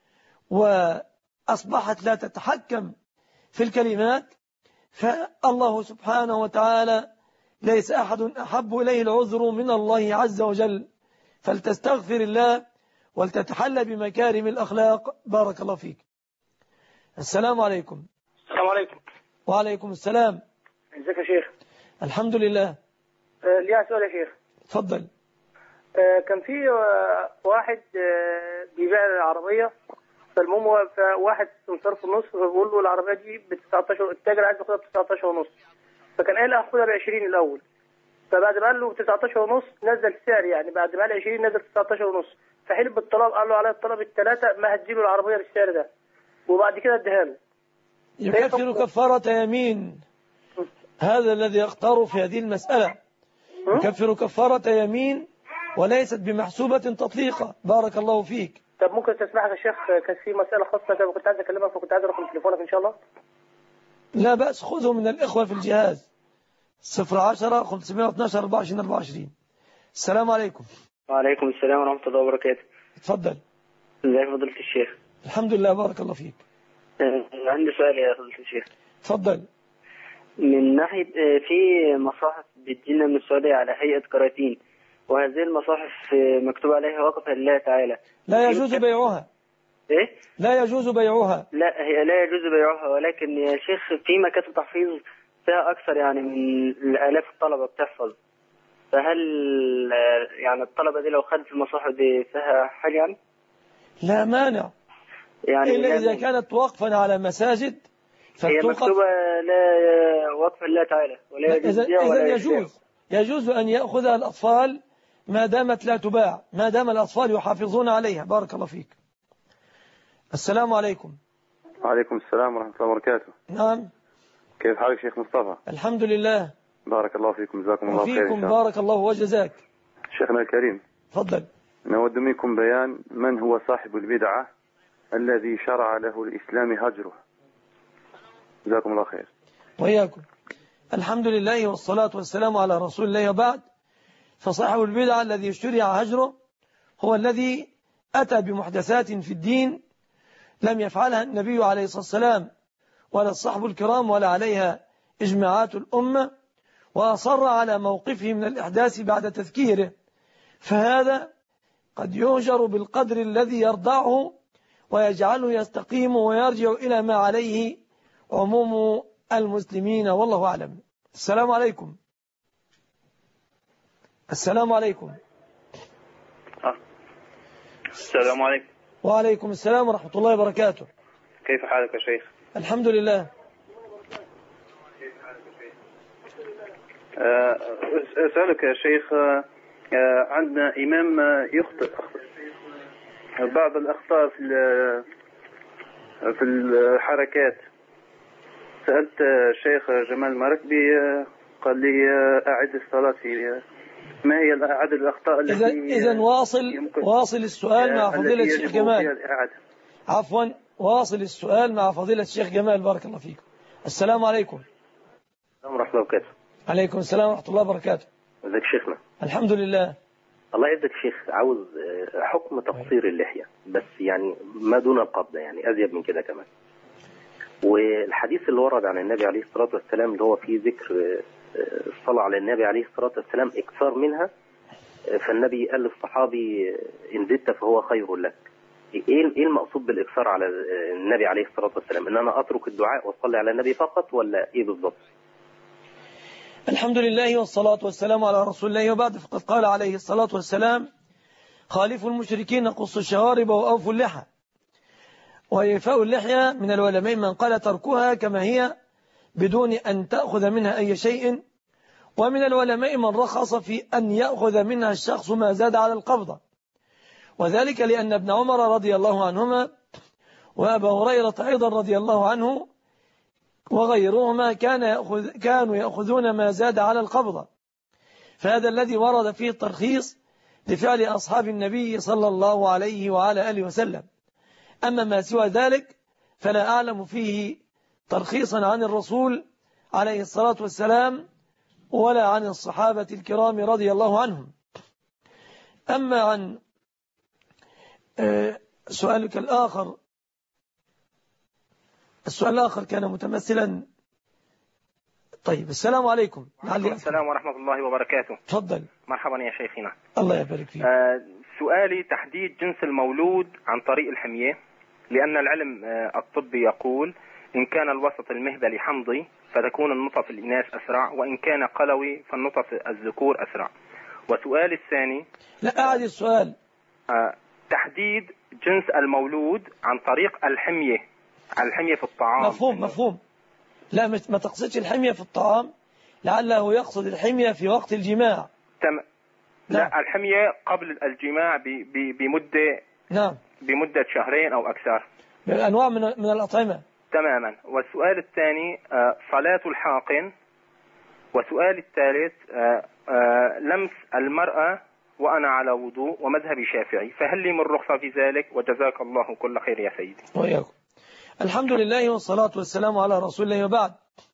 B: وأصبحت لا تتحكم في الكلمات، فالله سبحانه وتعالى ليس أحد أحب إليه العذر من الله عز وجل، فلتستغفر الله ولتتحلى بمكارم الأخلاق. بارك الله فيك. السلام عليكم.
Q: السلام عليكم.
B: وعليكم السلام.
Q: ازيك يا شيخ؟
B: الحمد لله.
Q: آه ليا سؤال يا شيخ.
B: تفضل.
Q: آه كان في آه واحد آه بيبيع العربية، فالمهم هو واحد سمسار في النص، فبيقول له العربية دي ب تسعتاشر، التاجر عايز ياخدها ب تسعتاشر ونص، فكان قال هاخدها ب عشرين الأول، فبعد ما قال له تسعتاشر ونص نزل السعر، يعني بعد ما قال عشرين نزل تسعتاشر ونص، فحلف بالطلب، قال له على الطلب الثلاثة ما هتجيله العربية بالسعر ده، وبعد كده اداها له.
B: يكفر كفارة يمين، هذا الذي يختار في هذه المسألة، يكفر كفارة يمين وليست بمحسوبة تطليقة. بارك الله فيك.
Q: طب ممكن تسمعك يا شيخ، كان في مسألة خاصة كده كنت عايز أكلمك، فكنت عايز رقم تليفونك إن شاء الله.
B: لا بأس، خذه من الإخوة في الجهاز. صفر عشرة خمسمائة واثني عشر أربعة وعشرين أربعة وعشرين. السلام عليكم.
R: وعليكم السلام ورحمة الله وبركاته.
B: اتفضل.
R: ازي فضيلة الشيخ؟
B: الحمد لله، بارك الله فيك.
R: عندي سؤال يا فضيلة الشيخ.
B: اتفضل.
R: من ناحية في مصاحف بتجينا من السعودية على هيئة كراتين، وهذه المصاحف مكتوب عليها وقف لله تعالى،
B: لا يجوز بيعها.
R: ايه؟
B: لا يجوز بيعها.
R: لا، هي لا يجوز بيعها، ولكن يا شيخ في مكاتب تحفيظ فيها أكثر يعني من الآلاف الطلبة بتحفظ، فهل يعني الطلبة دي لو خدت المصاحف دي فيها حاجة يعني؟
B: لا مانع، يعني إلا إذا كانت وقفا على مساجد
R: هي مكتوبة لا وقف الله تعالى ولا يجوز.
B: إذا يجوز يجوز أن يأخذها الأطفال ما دامت لا تباع، ما دام الأطفال يحافظون عليها. بارك الله فيك. السلام عليكم.
S: وعليكم السلام ورحمة الله وبركاته.
B: نعم.
S: كيف حالك شيخ مصطفى؟
B: الحمد لله.
S: بارك الله فيكم، جزاكم الله خير.
B: وفيكم بارك الله وجزاك.
S: شيخنا الكريم،
B: تفضل.
S: نود منكم بيان من هو صاحب البدعة الذي شرع له الإسلام هجره. جزاكم الله خير.
B: وإياكم. الحمد لله والصلاة والسلام على رسول الله، وبعد. فصاحب البدعة الذي شرع هجره هو الذي أتى بمحدثات في الدين لم يفعلها النبي عليه الصلاة والسلام ولا الصحب الكرام ولا عليها إجماعات الأمة، وأصر على موقفه من الإحداث بعد تذكيره، فهذا قد يهجر بالقدر الذي يرضعه ويجعله يستقيم ويرجع إلى ما عليه عموم المسلمين، والله أعلم. السلام عليكم. السلام عليكم.
T: السلام عليكم.
B: وعليكم السلام ورحمة الله وبركاته.
T: كيف حالك يا شيخ؟
B: الحمد لله.
T: أسألك يا شيخ، عندنا إمام يخطئ بعض الأخطاء في في الحركات. سألت الشيخ جمال المراكبي قال لي أعد الصلاة في ما هي أعد الأخطاء التي
B: إذا واصل واصل السؤال مع فضيلة الشيخ جمال. عفوا واصل السؤال مع فضيلة الشيخ جمال، بارك الله فيكم. السلام عليكم.
U: السلام ورحمة الله وبركاته.
B: عليكم السلام ورحمة الله وبركاته.
U: ازيك شيخنا؟
B: الحمد لله.
U: الله يعزك شيخ، عاوز حكم تقصير اللحية، بس يعني ما دون القبضة، يعني أزيد من كده كمان. والحديث اللي ورد عن النبي عليه الصلاة والسلام اللي هو فيه ذكر الصلاة على النبي عليه الصلاة والسلام إكثار منها، فالنبي قال للصحابي إن زدت فهو خير لك. إيه المقصود بالإكثار على النبي عليه الصلاة والسلام؟ إن أنا أترك الدعاء وأصلي على النبي فقط، ولا إيه بالضبط؟
B: الحمد لله والصلاة والسلام على رسول الله، وبعد. فقد قال عليه الصلاة والسلام: خالفوا المشركين قصوا الشوارب وأوفوا اللحى. وإيفاء اللحية من العلماء من قال تركها كما هي بدون أن تأخذ منها أي شيء، ومن العلماء من رخص في أن يأخذ منها الشخص ما زاد على القبضة، وذلك لأن ابن عمر رضي الله عنهما وأبا هريرة أيضا رضي الله عنه وغيرهما كان يأخذ كانوا يأخذون ما زاد على القبضة، فهذا الذي ورد فيه الترخيص لفعل أصحاب النبي صلى الله عليه وعلى آله وسلم. أما ما سوى ذلك فلا أعلم فيه ترخيصا عن الرسول عليه الصلاة والسلام ولا عن الصحابة الكرام رضي الله عنهم. أما عن سؤالك الآخر، السؤال الآخر كان متمثلا. طيب، السلام عليكم.
L: وعليكم السلام ورحمة الله وبركاته.
B: تفضل.
L: مرحبا يا شيخنا.
B: الله يبارك فيك.
L: آه سؤالي تحديد جنس المولود عن طريق الحمية، لأن العلم آه الطبي يقول إن كان الوسط المهبلي حمضي فتكون النطف الإناث أسرع، وإن كان قلوي فالنطف الذكور أسرع. وسؤالي الثاني،
B: لا أعد السؤال.
L: آه تحديد جنس المولود عن طريق الحمية، الحمية في الطعام.
B: مفهوم مفهوم. لا ما تقصدش الحمية في الطعام، لعله يقصد الحمية في وقت الجماع.
L: تم. لا, لا الحمية قبل الجماع بمدة
B: نعم
L: بمدة شهرين أو أكثر،
B: بأنواع من من الأطعمة.
L: تماما. والسؤال الثاني صلاة الحاقن. وسؤال الثالث لمس المرأة وأنا على وضوء ومذهبي شافعي، فهل لي من رخصة في ذلك؟ وجزاك الله كل خير يا سيدي.
B: وإياكم. الحمد لله والصلاة والسلام على رسول الله، وبعد.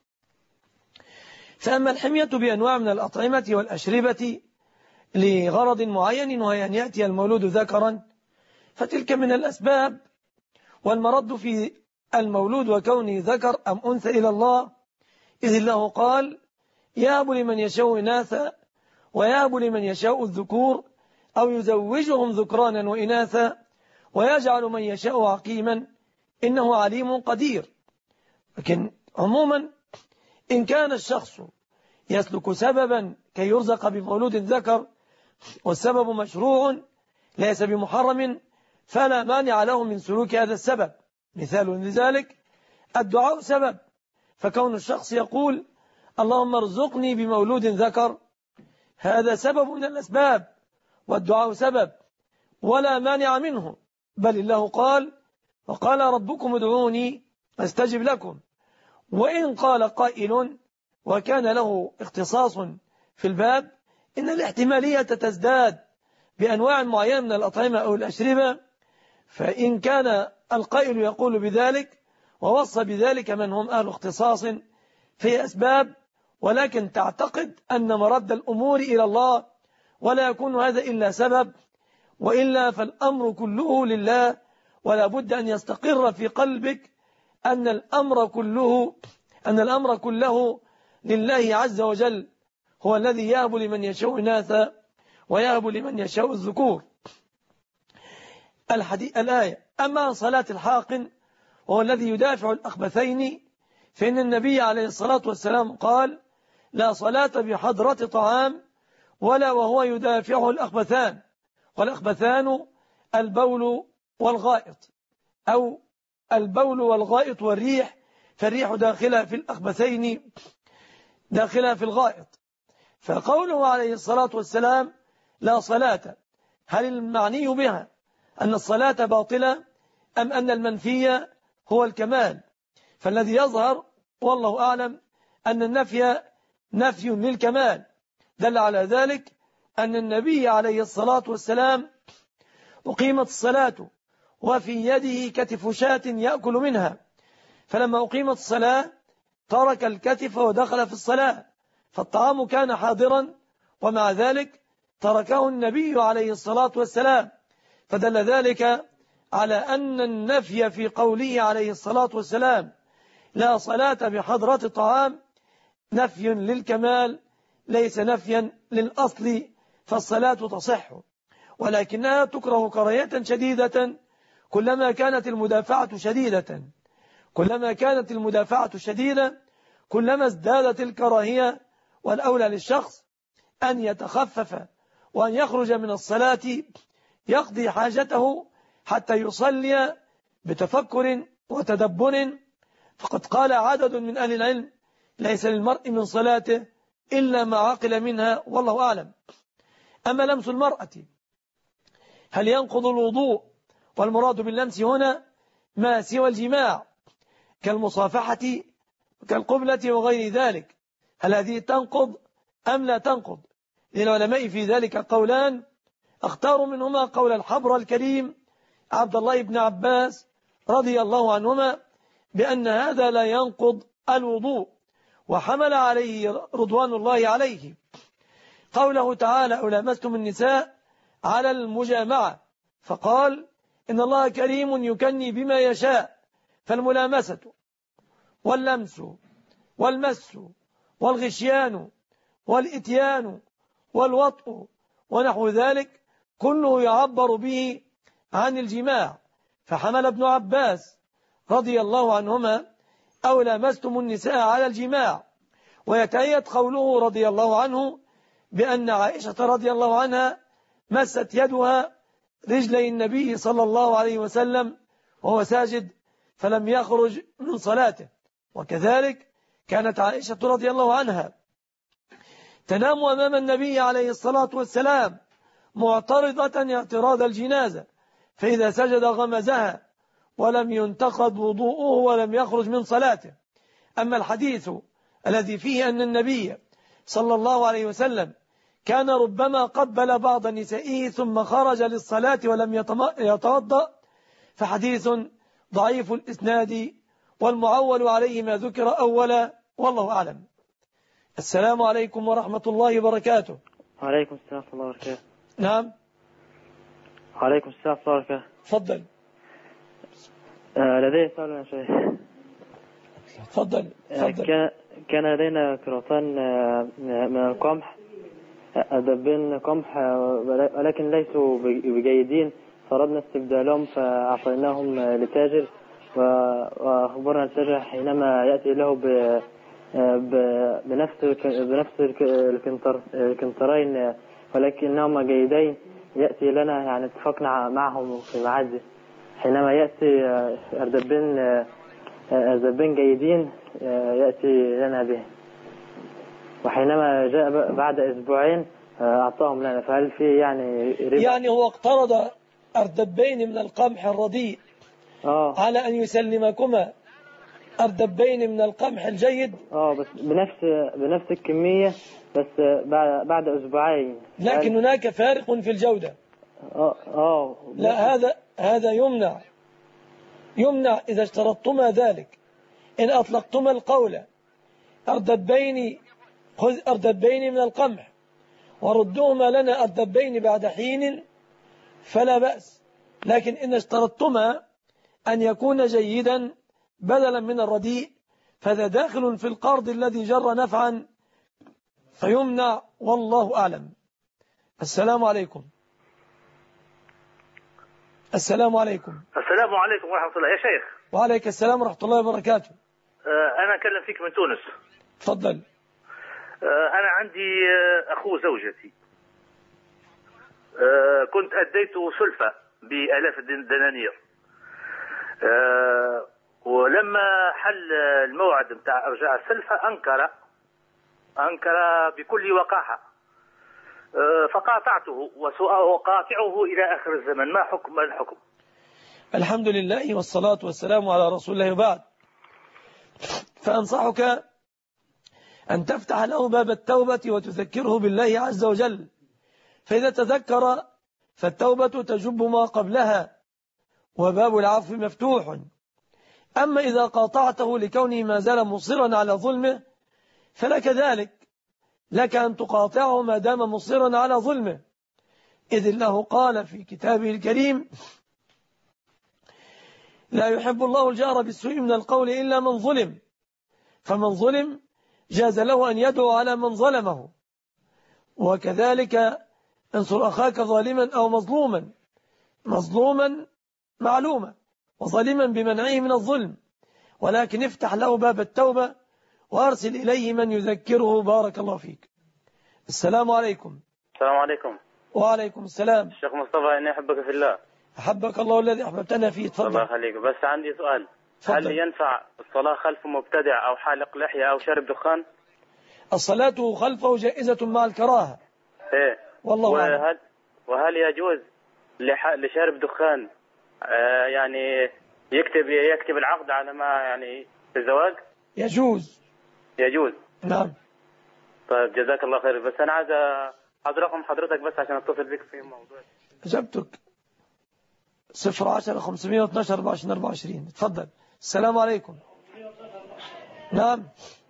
B: فأما الحمية بأنواع من الأطعمة والأشربة لغرض معين وهي أن يأتي المولود ذكرا، فتلك من الأسباب، والمرد في المولود وكونه ذكر أم أنثى إلى الله، إذ الله قال: يهب لمن يشاء إناثا ويهب لمن يشاء الذكور أو يزوجهم ذكرانا وإناثا ويجعل من يشاء عقيما إنه عليم قدير. لكن عموما إن كان الشخص يسلك سببا كي يرزق بمولود ذكر والسبب مشروع ليس بمحرم، فلا مانع له من سلوك هذا السبب. مثال لذلك الدعاء سبب، فكون الشخص يقول: اللهم ارزقني بمولود ذكر، هذا سبب من الأسباب، والدعاء سبب ولا مانع منه، بل الله قال: وقال ربكم ادعوني أستجب لكم. وإن قال قائل وكان له اختصاص في الباب إن الاحتمالية تزداد بأنواع معينة من الأطعمة أو الأشربة، فإن كان القائل يقول بذلك ووصى بذلك من هم أهل اختصاص في أسباب، ولكن تعتقد أن مرد الأمور إلى الله، ولا يكون هذا إلا سبب، وإلا فالأمر كله لله. ولا بد أن يستقر في قلبك أن الأمر كله أن الأمر كله لله عز وجل، هو الذي يهب لمن يشاء إناثا ويهب لمن يشاء الذكور. الحديث الآية. أما صلاة الحاقن وهو الذي يدافع الأخبثين، فإن النبي عليه الصلاة والسلام قال: لا صلاة بحضرة طعام ولا وهو يدافعه الأخبثان. والأخبثان البول والغائط، أو البول والغائط والريح، فالريح داخلها في الأخبثين داخلها في الغائط. فقوله عليه الصلاة والسلام لا صلاة، هل المعني بها أن الصلاة باطلة أم أن المنفي هو الكمال؟ فالذي يظهر والله أعلم أن النفي نفي للكمال. دل على ذلك أن النبي عليه الصلاة والسلام أقيمت الصلاة وفي يده كتف شاة يأكل منها، فلما أقيمت الصلاة ترك الكتف ودخل في الصلاة، فالطعام كان حاضرا ومع ذلك تركه النبي عليه الصلاة والسلام. فدل ذلك على أن النفي في قوله عليه الصلاة والسلام لا صلاة بحضرة الطعام نفي للكمال ليس نفيا للأصل، فالصلاة تصح، ولكنها تكره كراهية شديدة كلما كانت المدافعة شديدة كلما كانت المدافعة شديدة كلما ازدادت الكراهية. والأولى للشخص أن يتخفف وأن يخرج من الصلاة يقضي حاجته حتى يصلي بتفكر وتدبر، فقد قال عدد من أهل العلم ليس للمرء من صلاته إلا ما عقل منها، والله أعلم. أما لمس المرأة هل ينقض الوضوء؟ والمراد باللمس هنا ما سوى الجماع كالمصافحة كالقبلة وغير ذلك، هل هذه تنقض أم لا تنقض؟ للعلماء في ذلك قولان، اختاروا منهما قول الحبر الكريم عبد الله بن عباس رضي الله عنهما بأن هذا لا ينقض الوضوء، وحمل عليه رضوان الله عليه قوله تعالى أو لامستم النساء على المجامعة، فقال إن الله كريم يكني بما يشاء، فالملامسة واللمس والمس والغشيان والإتيان والوطء ونحو ذلك كله يعبر به عن الجماع، فحمل ابن عباس رضي الله عنهما أو لامستم النساء على الجماع. ويتأيد قوله رضي الله عنه بأن عائشة رضي الله عنها مست يدها رجلي النبي صلى الله عليه وسلم وهو ساجد فلم يخرج من صلاته. وكذلك كانت عائشة رضي الله عنها تنام أمام النبي عليه الصلاة والسلام معترضة اعتراض الجنازة، فإذا سجد غمزها ولم ينتقض وضوءه ولم يخرج من صلاته. أما الحديث الذي فيه أن النبي صلى الله عليه وسلم كان ربما قبل بعض نسائه ثم خرج للصلاة ولم يتوضأ، فحديث ضعيف الإسناد، والمعول عليه ما ذكر أولا، والله أعلم. السلام عليكم ورحمة الله وبركاته.
A: وعليكم السلام ورحمة الله وبركاته.
B: نعم.
A: وعليكم السلام ورحمة الله وبركاته.
B: تفضل.
A: آه لدي سؤال يا شيخ.
B: تفضل.
A: آه كان لدينا كرتان آه من القمح، دبين قمح ولكن ليسوا بجيدين، فردنا استبدالهم فأعطيناهم لتاجر، وأخبرنا التاجر حينما يأتي له بنفس بنفس الكنترين ولكنهما جيدين يأتي لنا، يعني اتفقنا معهم في معاد حينما يأتي أردبين أردبين جيدين يأتي لنا به، وحينما جاء بعد أسبوعين أعطاهم لنا، فهل في يعني ربا؟
B: يعني هو اقترض أردبين من القمح الرديء
A: آه.
B: على أن يسلمكما أردبين من القمح الجيد؟
A: اه بس بنفس بنفس الكمية، بس بعد بعد أسبوعين.
B: لكن هناك فارق في الجودة.
A: اه اه
B: لا، هذا هذا يمنع. يمنع إذا اشترطتما ذلك. إن أطلقتما القول أردبين خذ أردبين من القمح وردوهما لنا أردبين بعد حين فلا بأس. لكن إن اشترطتما أن يكون جيدا بدلا من الرديء فذا داخل في القرض الذي جر نفعا فيمنع، والله أعلم. السلام عليكم. السلام عليكم.
D: السلام عليكم ورحمة الله يا شيخ.
B: وعليك السلام ورحمة الله وبركاته.
D: أنا أكلم فيك من تونس.
B: تفضل.
D: أنا عندي أخو زوجتي، كنت أديت سلفة بآلاف الدنانير، ولما حل الموعد بتاع إرجاع السلفة أنكر أنكر بكل وقاحة، فقاطعته وقاطعه إلى آخر الزمن. ما حكم ما الحكم؟
B: الحمد لله والصلاة والسلام على رسول الله وبعد. فأنصحك أن تفتح له باب التوبة وتذكره بالله عز وجل، فإذا تذكر فالتوبة تجب ما قبلها وباب العفو مفتوح. أما إذا قاطعته لكونه ما زال مصرا على ظلمه فلك ذلك، لك أن تقاطعه ما دام مصرا على ظلمه، إذ الله قال في كتابه الكريم: لا يحب الله الجهر بالسوء من القول إلا من ظلم، فمن ظلم جاز له أن يدعو على من ظلمه. وكذلك انصر أخاك ظالما أو مظلوما، مظلوما معلومة وظالما بمنعه من الظلم، ولكن افتح له باب التوبة وأرسل إليه من يذكره. بارك الله فيك. السلام عليكم.
V: السلام عليكم.
B: وعليكم السلام.
V: الشيخ مصطفى، إني أحبك في الله.
B: أحبك الله الذي أحببتنا فيه. تفضل.
V: الله يخليك. بس عندي سؤال.
B: فضل.
V: هل ينفع الصلاة خلف مبتدع أو حالق لحية أو شارب دخان؟
B: الصلاة خلفه جائزة مع الكراهة.
V: إيه.
B: والله
V: وهل,
B: أعلم.
V: وهل يجوز لشارب دخان آه يعني يكتب يكتب العقد على ما يعني في الزواج؟
B: يجوز.
V: يجوز.
B: نعم.
V: طيب جزاك الله خير. بس أنا عايز أحط رقم حضرتك بس عشان أتصل بك في موضوع.
B: أجبتك. صفر عشرة خمسمائة واثني عشر أربعة وعشرين أربعة وعشرين. تفضل. السلام عليكم. نعم.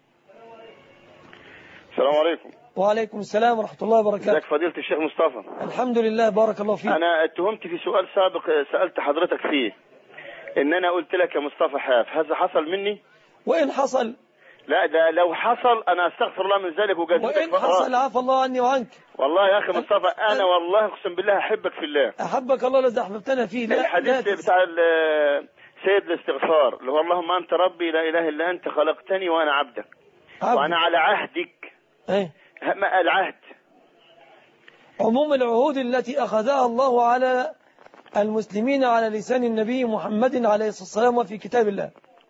W: السلام عليكم.
B: وعليكم السلام ورحمة الله وبركاته.
W: ازيك فضيلة الشيخ مصطفى؟
B: الحمد لله، بارك الله فيك.
W: أنا اتهمت في سؤال سابق سألت حضرتك فيه إن أنا قلت لك يا مصطفى حاف، هذا حصل مني؟
B: وإن حصل؟
W: لا، ده لو حصل أنا أستغفر الله من ذلك وجزاك.
B: وإن حصل عفى الله عني وعنك.
W: والله يا أخي مصطفى أنا والله أقسم بالله أحبك في الله.
B: أحبك الله الذي أحببتنا فيه. لا
W: الحديث
B: لا
W: بتاع سيد الاستغفار اللي هو اللهم أنت ربي لا إله إلا أنت خلقتني وأنا عبدك عبد. وأنا على عهدك.
B: ايه
W: ما العهد؟
B: عموم العهود التي أخذها الله على المسلمين على لسان النبي محمد عليه الصلاة والسلام وفي كتاب الله.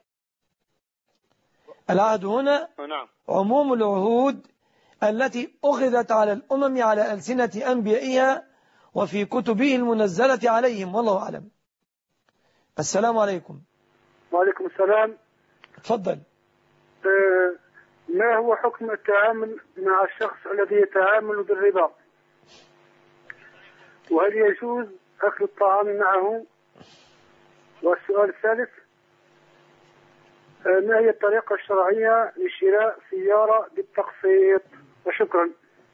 B: العهد هنا عموم العهود التي أخذت على الأمم على ألسنة أنبيائها وفي كتبه المنزلة عليهم، والله أعلم. السلام عليكم.
X: وعليكم السلام.
B: تفضل.
X: أه ما هو حكم التعامل مع الشخص الذي يتعامل بالربا؟ وهل يجوز أكل الطعام معه؟ والسؤال الثالث: أه ما هي الطريقة الشرعية لشراء سيارة بالتقسيط؟ وشكرا.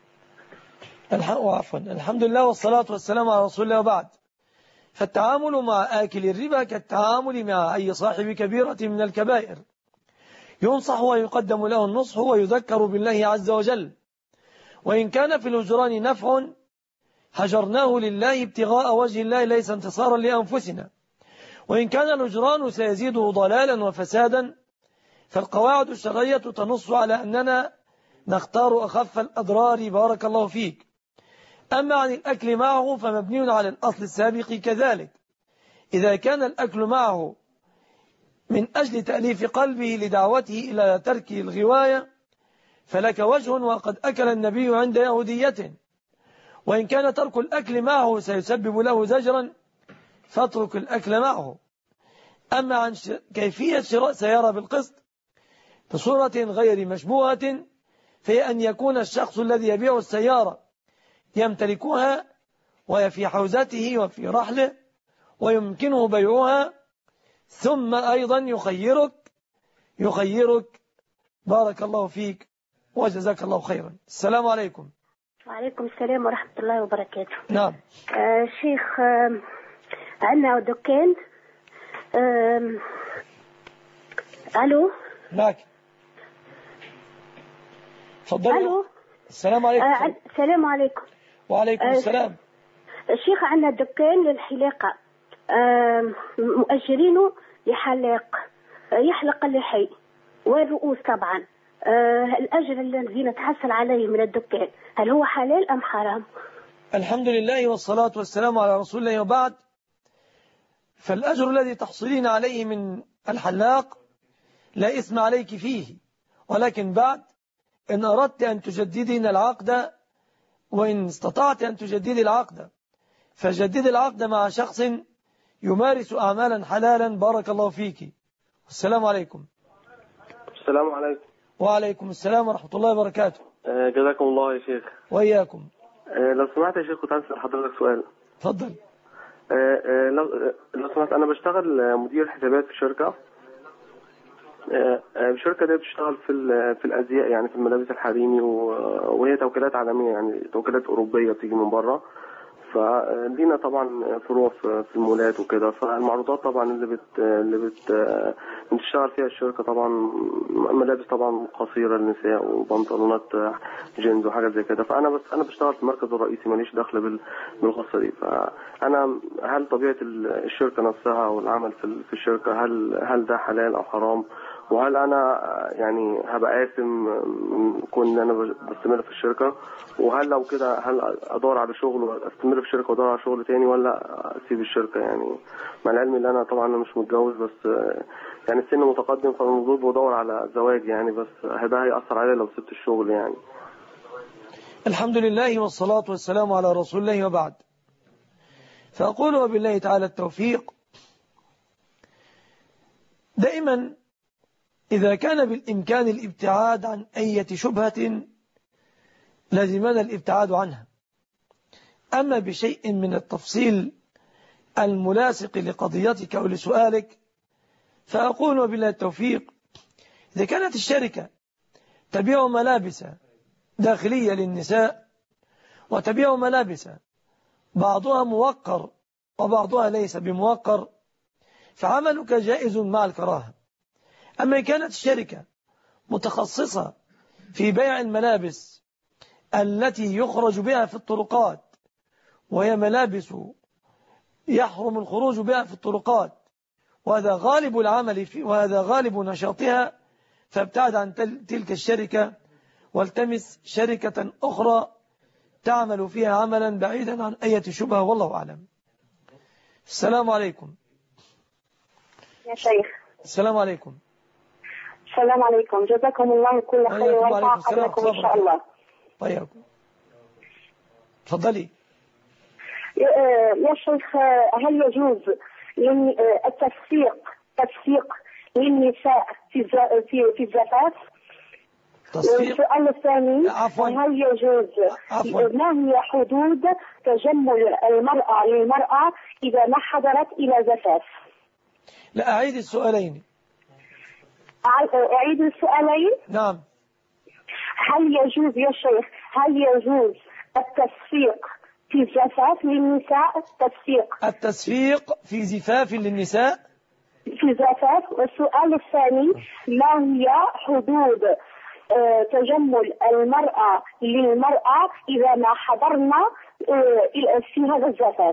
B: عفوا. الحمد لله والصلاة والسلام على رسول الله وبعد. فالتعامل مع آكل الربا كالتعامل مع أي صاحب كبيرة من الكبائر، ينصح ويقدم له النصح ويذكر بالله عز وجل، وإن كان في الهجران نفع هجرناه لله ابتغاء وجه الله ليس انتصارا لأنفسنا، وإن كان الهجران سيزيده ضلالا وفسادا فالقواعد الشرعية تنص على أننا نختار أخف الأضرار. بارك الله فيك. أما عن الأكل معه فمبني على الأصل السابق كذلك. إذا كان الأكل معه من أجل تأليف قلبه لدعوته إلى ترك الغواية فلك وجه، وقد أكل النبي عند يهودية. وإن كان ترك الأكل معه سيسبب له زجرا فاترك الأكل معه. أما عن كيفية شراء سيارة بالقسط بصورة غير مشبوهة فهي أن يكون الشخص الذي يبيع السيارة يمتلكها وهي في حوزته وفي رحله ويمكنه بيعها، ثم أيضا يخيرك يخيرك بارك الله فيك وجزاك الله خيرا. السلام عليكم.
C: وعليكم السلام ورحمة الله وبركاته.
B: نعم.
C: آه شيخ، آه عندنا دكان. آه ألو.
B: معك. تفضلي.
C: ألو.
B: السلام عليكم.
C: آه السلام عليكم.
B: وعليكم
C: آه
B: السلام.
C: الشيخ، عندنا دكان للحلاقة، آه مؤجرينه لحلاق يحلق اللحي والرؤوس طبعا. آه الأجر الذي نتحصل عليه من الدكان هل هو حلال أم حرام؟
B: الحمد لله والصلاة والسلام على رسول الله، وبعد. فالأجر الذي تحصلين عليه من الحلاق لا إثم عليك فيه، ولكن بعد إن أردت أن تجددين العقد، وإن استطعت أن تجددي العقد فجدد العقد مع شخص يمارس أعمالا حلالا. بارك الله فيك. السلام عليكم.
E: السلام عليكم.
B: وعليكم السلام ورحمة الله وبركاته.
E: آه جزاكم الله يا شيخ.
B: وإياكم.
E: آه لو سمحت يا شيخ كنت عايز أسأل حضرتك سؤال.
B: تفضل.
E: آه آه لو, آه لو سمحت، أنا بشتغل مدير حسابات في شركة. آه آه الشركة دي بتشتغل في في الأزياء، يعني في الملابس الحريمي، وهي توكيلات عالمية، يعني توكيلات أوروبية بتيجي من بره. فلينا طبعا فروع في المولات وكده. فالمعروضات طبعا اللي بت اللي بت بتشتغل فيها الشركه طبعا ملابس طبعا قصيره للنساء وبنطلونات جينز وحاجات زي كده. فانا بس انا بشتغل في المركز الرئيسي، ماليش دخل بالقصه دي. فانا هل طبيعه الشركه نفسها والعمل في الشركه هل هل ده حلال او حرام؟ وهل انا يعني هبقى قاسم كون انا بستمر في الشركه؟ وهل لو كده هل ادور على شغل واستمر في الشركه وادور على شغل تاني، ولا اسيب الشركه؟ يعني مع العلم ان انا طبعا انا مش متجوز، بس يعني السن متقدم، فالمفروض بدور على زواج يعني، بس ده هيأثر عليا لو سبت الشغل يعني.
B: الحمد لله والصلاة والسلام على رسول الله، وبعد. فأقول وبالله تعالى التوفيق. دائما إذا كان بالإمكان الابتعاد عن أي شبهة لازمنا الابتعاد عنها. أما بشيء من التفصيل الملاصق لقضيتك أو لسؤالك، فأقول وبالله التوفيق، إذا كانت الشركة تبيع ملابس داخلية للنساء وتبيع ملابس بعضها موقر وبعضها ليس بموقر، فعملك جائز مع الكراهة. أما إن كانت الشركة متخصصة في بيع الملابس التي يخرج بها في الطرقات، وهي ملابس يحرم الخروج بها في الطرقات، وهذا غالب العمل في وهذا غالب نشاطها، فابتعد عن تلك الشركة والتمس شركة أخرى تعمل فيها عملا بعيدا عن أي شبهة، والله أعلم. السلام عليكم.
F: يا شيخ.
B: السلام عليكم.
F: السلام عليكم، جزاكم الله كل خير ويرفع قدركم إن شاء الله.
B: طيب تفضلي.
F: يا شيخ، هل يجوز التفسيق تفسيق للنساء في في في الزفاف؟ السؤال الثاني، هل يجوز عفواً. ما هي حدود تجمل المرأة للمرأة إذا ما حضرت إلى زفاف؟
B: لا، أعيد السؤالين.
F: أعيد السؤالين؟
B: نعم.
F: هل يجوز يا شيخ هل يجوز التصفيق في زفاف للنساء؟ التصفيق
B: التصفيق في زفاف للنساء
F: في زفاف. والسؤال الثاني، ما هي حدود تجمل المرأة للمرأة إذا ما حضرنا في هذا الزفاف؟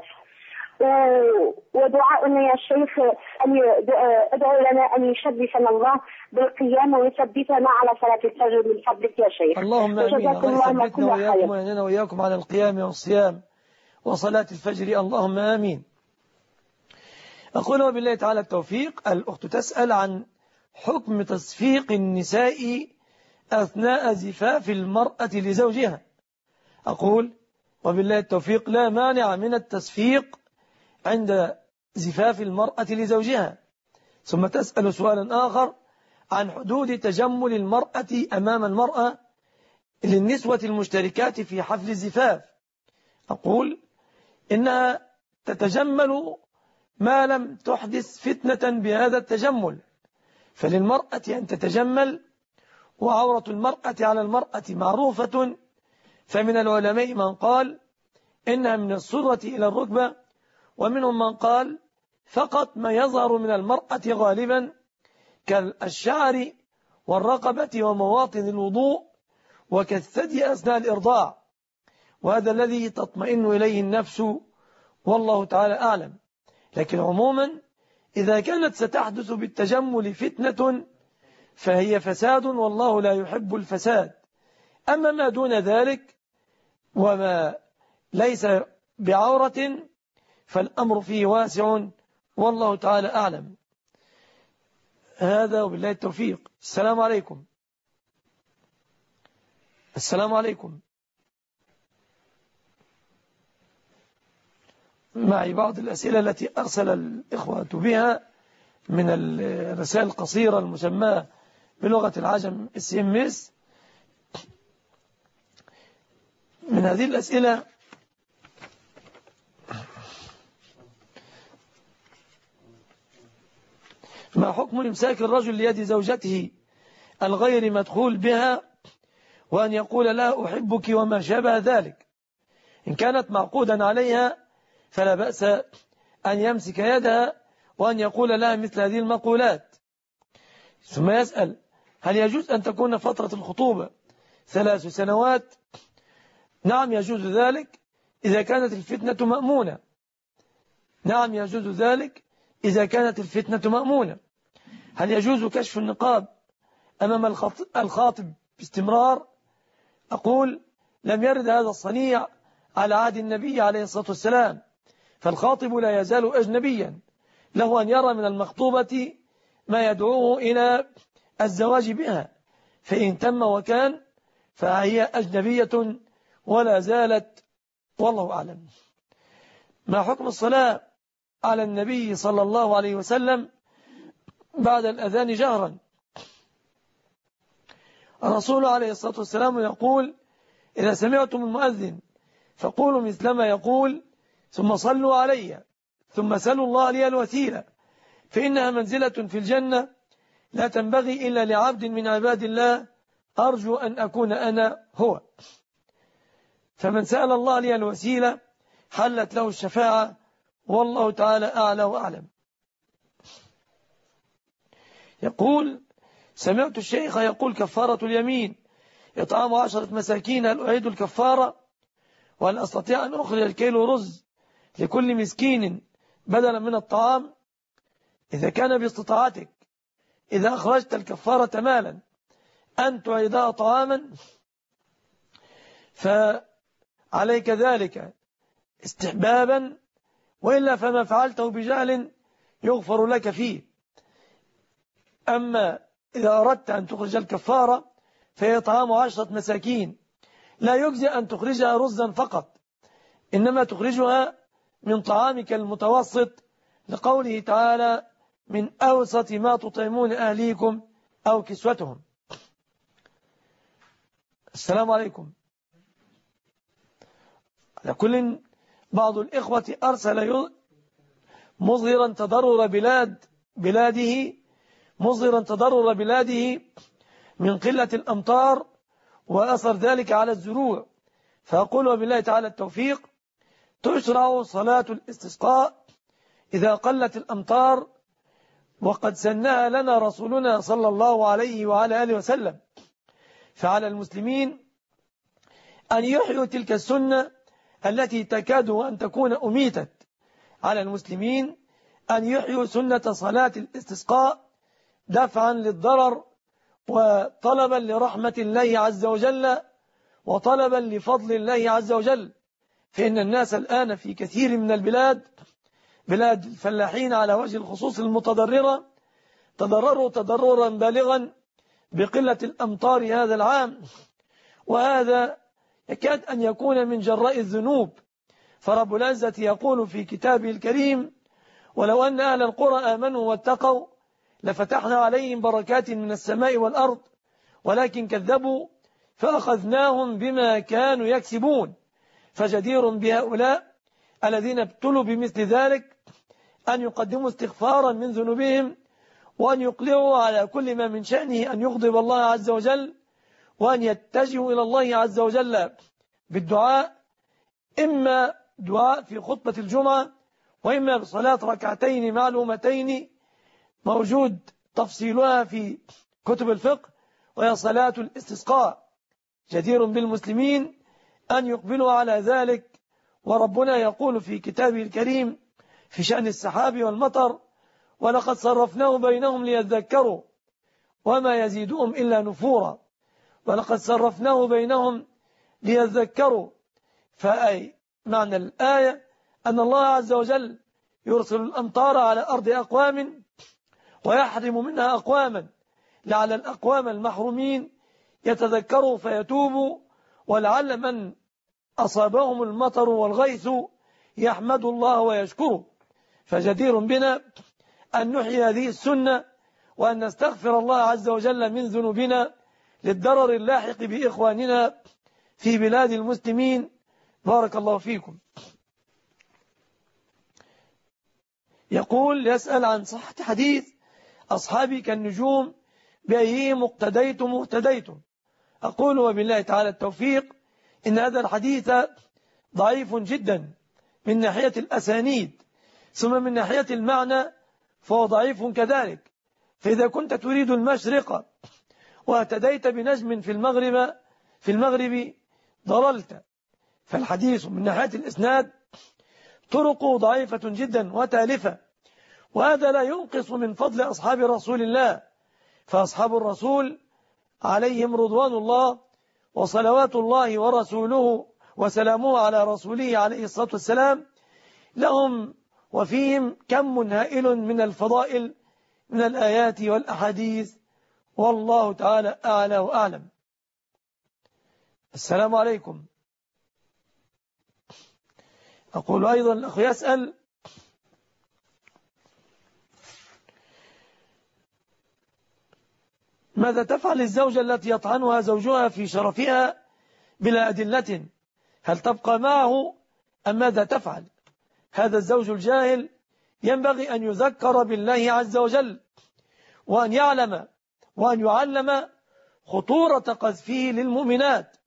F: ودعاؤنا يا شيخ أن ادعو لنا أن يشرفنا الله بالقيام ويثبتنا على صلاة الفجر من فضلك يا شيخ.
B: اللهم آمين. الله يثبتنا وإياكم ويعيننا وإياكم على القيام والصيام وصلاة الفجر، اللهم آمين. أقول وبالله تعالى التوفيق. الأخت تسأل عن حكم تصفيق النساء أثناء زفاف المرأة لزوجها. أقول وبالله التوفيق، لا مانع من التصفيق عند زفاف المرأة لزوجها. ثم تسأل سؤالا آخر عن حدود تجمل المرأة أمام المرأة للنسوة المشتركات في حفل الزفاف. أقول إنها تتجمل ما لم تحدث فتنة بهذا التجمل. فللمرأة أن تتجمل، وعورة المرأة على المرأة معروفة. فمن العلماء من قال إنها من السرة إلى الركبة، ومنهم من قال فقط ما يظهر من المرأة غالبا كالشعر والرقبة ومواطن الوضوء وكالثدي أثناء الإرضاع، وهذا الذي تطمئن إليه النفس، والله تعالى أعلم. لكن عموما إذا كانت ستحدث بالتجمل فتنة فهي فساد، والله لا يحب الفساد. أما ما دون ذلك وما ليس بعورة فالأمر فيه واسع، والله تعالى أعلم. هذا وبالله التوفيق. السلام عليكم. السلام عليكم. معي بعض الأسئلة التي أرسل الإخوة بها من الرسائل القصيرة المسماة بلغة العجم اس ام اس. من هذه الأسئلة ما حكم إمساك الرجل ليد زوجته الغير مدخول بها وأن يقول لا أحبك وما شابه ذلك؟ إن كانت معقودا عليها فلا بأس أن يمسك يدها وأن يقول لها مثل هذه المقولات. ثم يسأل هل يجوز أن تكون فترة الخطوبة ثلاث سنوات؟ نعم يجوز ذلك إذا كانت الفتنة مأمونة. نعم يجوز ذلك إذا كانت الفتنة مأمونة. هل يجوز كشف النقاب أمام الخاطب باستمرار؟ أقول لم يرد هذا الصنيع على عهد النبي عليه الصلاة والسلام، فالخاطب لا يزال أجنبيا، له أن يرى من المخطوبة ما يدعوه إلى الزواج بها، فإن تم وكان فهي أجنبية ولا زالت، والله أعلم. ما حكم الصلاة على النبي صلى الله عليه وسلم بعد الأذان جهرا؟ الرسول عليه الصلاة والسلام يقول إذا سمعتم المؤذن فقولوا مثل ما يقول ثم صلوا علي ثم سلوا الله لي الوسيلة فإنها منزلة في الجنة لا تنبغي إلا لعبد من عباد الله أرجو أن أكون أنا هو. فمن سأل الله لي الوسيلة حلت له الشفاعة، والله تعالى أعلى وأعلم. يقول سمعت الشيخ يقول كفارة اليمين إطعام عشرة مساكين، هل أعيد الكفارة؟ وهل أستطيع أن أخرج الكيلو رز لكل مسكين بدلا من الطعام؟ إذا كان باستطاعتك إذا أخرجت الكفارة مالا أن تعيدها طعاما فعليك ذلك استحبابا، وإلا فما فعلته بجهل يغفر لك فيه. أما إذا أردت أن تخرج الكفارة فهي طعام عشرة مساكين، لا يجزي أن تخرجها رزا فقط، إنما تخرجها من طعامك المتوسط، لقوله تعالى من أوسط ما تطعمون أهليكم أو كسوتهم. السلام عليكم. على كل بعض الإخوة أرسل مظهرا تضرر بلاد بلاده مظهرا تضرر بلاده من قلة الأمطار وأثر ذلك على الزروع، فأقول وبالله تعالى التوفيق تشرع صلاة الاستسقاء إذا قلت الأمطار، وقد سنها لنا رسولنا صلى الله عليه وعلى آله وسلم. فعلى المسلمين أن يحيوا تلك السنة التي تكاد أن تكون أميتت. على المسلمين أن يحيوا سنة صلاة الاستسقاء دفعا للضرر وطلبا لرحمة الله عز وجل وطلبا لفضل الله عز وجل. فإن الناس الآن في كثير من البلاد بلاد الفلاحين على وجه الخصوص المتضررة تضرروا تضررا بالغا بقلة الأمطار هذا العام، وهذا يكاد أن يكون من جراء الذنوب. فرب العزة يقول في كتابه الكريم ولو أن أهل القرى آمنوا واتقوا لفتحنا عليهم بركات من السماء والأرض ولكن كذبوا فأخذناهم بما كانوا يكسبون. فجدير بهؤلاء الذين ابتلوا بمثل ذلك أن يقدموا استغفارا من ذنوبهم، وأن يقلعوا على كل ما من شأنه أن يغضب الله عز وجل، وأن يتجهوا إلى الله عز وجل بالدعاء، إما دعاء في خطبة الجمعة، وإما بصلاة ركعتين معلومتين موجود تفصيلها في كتب الفقه، وهي صلاة الاستسقاء. جدير بالمسلمين أن يقبلوا على ذلك، وربنا يقول في كتابه الكريم في شأن السحاب والمطر: ولقد صرفناه بينهم ليذكروا وما يزيدهم إلا نفورا. ولقد صرفناه بينهم ليذكروا، فأي معنى الآية أن الله عز وجل يرسل الأمطار على أرض أقوام ويحرم منها أقواما، لعل الأقوام المحرومين يتذكروا فيتوبوا، ولعل من أصابهم المطر والغيث يحمد الله ويشكره. فجدير بنا أن نحيي هذه السنة، وأن نستغفر الله عز وجل من ذنوبنا للضرر اللاحق بإخواننا في بلاد المسلمين. بارك الله فيكم. يقول يسأل عن صحة حديث: أصحابي كالنجوم بأيهم اقتديتم اهتديتم. أقول وبالله تعالى التوفيق إن هذا الحديث ضعيف جدا من ناحية الأسانيد، ثم من ناحية المعنى فهو ضعيف كذلك. فإذا كنت تريد المشرق واهتديت بنجم في المغرب في المغرب ضللت. فالحديث من ناحية الإسناد طرقه ضعيفة جدا وتالفة، وهذا لا ينقص من فضل أصحاب رسول الله، فأصحاب الرسول عليهم رضوان الله وصلوات الله ورسوله وسلامه على رسوله عليه الصلاة والسلام لهم وفيهم كم هائل من الفضائل من الآيات والأحاديث، والله تعالى أعلى وأعلم. السلام عليكم. أقول أيضا الأخ يسأل: ماذا تفعل الزوجة التي يطعنها زوجها في شرفها بلا أدلة؟ هل تبقى معه أم ماذا تفعل؟ هذا الزوج الجاهل ينبغي أن يذكر بالله عز وجل، وأن يعلم وأن يعلم خطورة قذفه للمؤمنات،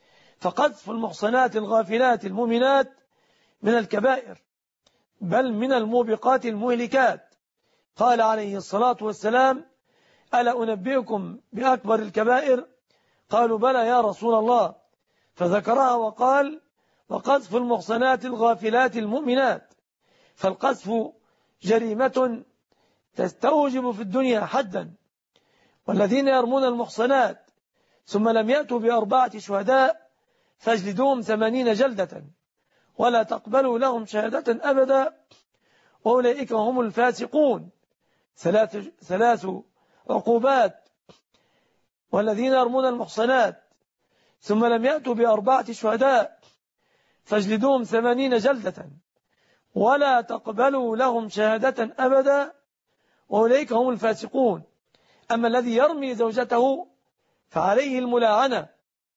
B: فقذف المحصنات الغافلات المؤمنات من الكبائر، بل من الموبقات المهلكات. قال عليه الصلاة والسلام: ألا أنبئكم بأكبر الكبائر؟ قالوا: بلى يا رسول الله. فذكرها وقال: وقذف المحصنات الغافلات المؤمنات. فالقذف جريمة تستوجب في الدنيا حدا، والذين يرمون المحصنات ثم لم يأتوا بأربعة شهداء فاجلدوهم ثمانين جلدة ولا تقبلوا لهم شهادة أبدا، وأولئك هم الفاسقون. ثلاث, ثلاث عقوبات: والذين يرمون المحصنات ثم لم يأتوا بأربعة شهداء فاجلدوهم ثمانين جلدة ولا تقبلوا لهم شهادة أبدا، وأولئك هم الفاسقون. أما الذي يرمي زوجته فعليه الملاعنة،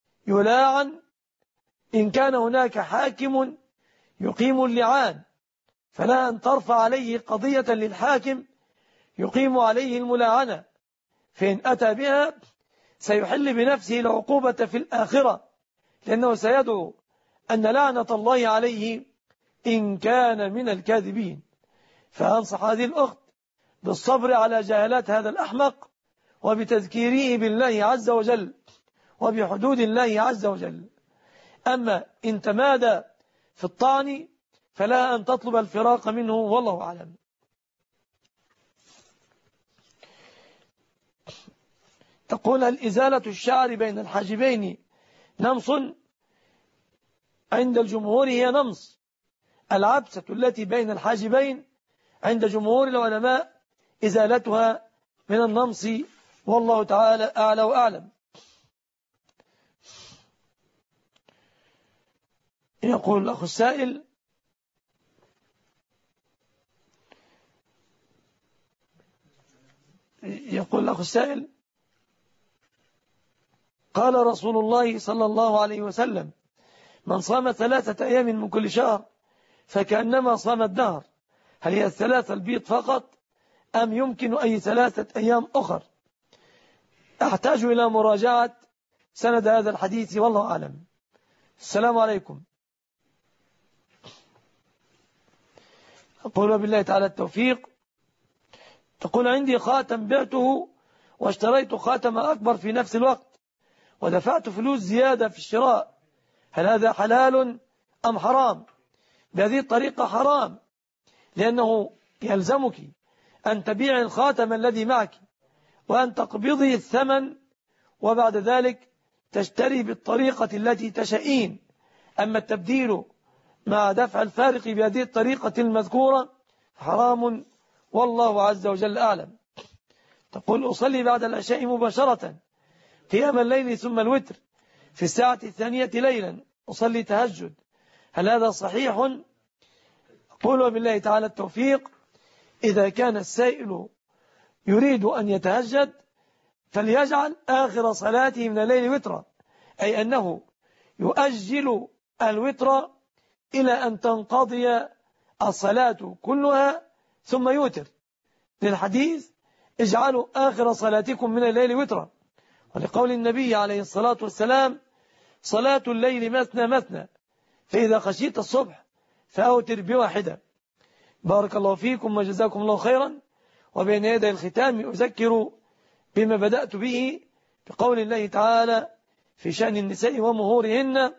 B: يلاعن إن كان هناك حاكم يقيم اللعان، فلا أن ترفع عليه قضية للحاكم يقيم عليه الملاعنة، فإن أتى بها سيحل بنفسه العقوبة في الآخرة، لأنه سيدعو أن لعنة الله عليه إن كان من الكاذبين. فأنصح هذه الأخت بالصبر على جهالات هذا الأحمق، وبتذكيره بالله عز وجل وبحدود الله عز وجل. أما إن تمادى في الطعن فلا أن تطلب الفراق منه، والله أعلم. تقول: هل إزالة الشعر بين الحاجبين نمص؟ عند الجمهور هي نمص. العبسة التي بين الحاجبين عند جمهور العلماء إزالتها من النمص، والله تعالى أعلى وأعلم. يقول الأخ السائل: يقول الأخ السائل قال رسول الله صلى الله عليه وسلم: من صام ثلاثة أيام من كل شهر فكأنما صام الدهر، هل هي الثلاثة البيض فقط أم يمكن أي ثلاثة أيام أخر؟ أحتاج إلى مراجعة سند هذا الحديث والله أعلم. السلام عليكم. أقول بالله تعالى التوفيق. تقول عندي خاتم بعته واشتريت خاتم أكبر في نفس الوقت ودفعت فلوس زيادة في الشراء، هل هذا حلال أم حرام؟ بهذه الطريقة حرام، لأنه يلزمك أن تبيع الخاتم الذي معك وأن تقبضي الثمن وبعد ذلك تشتري بالطريقة التي تشائين. أما التبديل مع دفع الفارق بهذه الطريقة المذكورة حرام والله عز وجل أعلم. تقول أصلي بعد العشاء مباشرة قيام الليل ثم الوتر في الساعة الثانية ليلا أصلي تهجد، هل هذا صحيح؟ أقول وبالله تعالى التوفيق. إذا كان السائل يريد أن يتهجد فليجعل آخر صلاته من الليل وترا، أي أنه يؤجل الوتر إلى أن تنقضي الصلاة كلها ثم يوتر، للحديث اجعلوا آخر صلاتكم من الليل وترا، ولقول النبي عليه الصلاة والسلام صلاة الليل مثنى مثنى فإذا خشيت الصبح فأوتر بواحدة. بارك الله فيكم وجزاكم الله خيرا. وبين يدي الختام أذكر بما بدأت به بقول الله تعالى في شأن النساء ومهورهن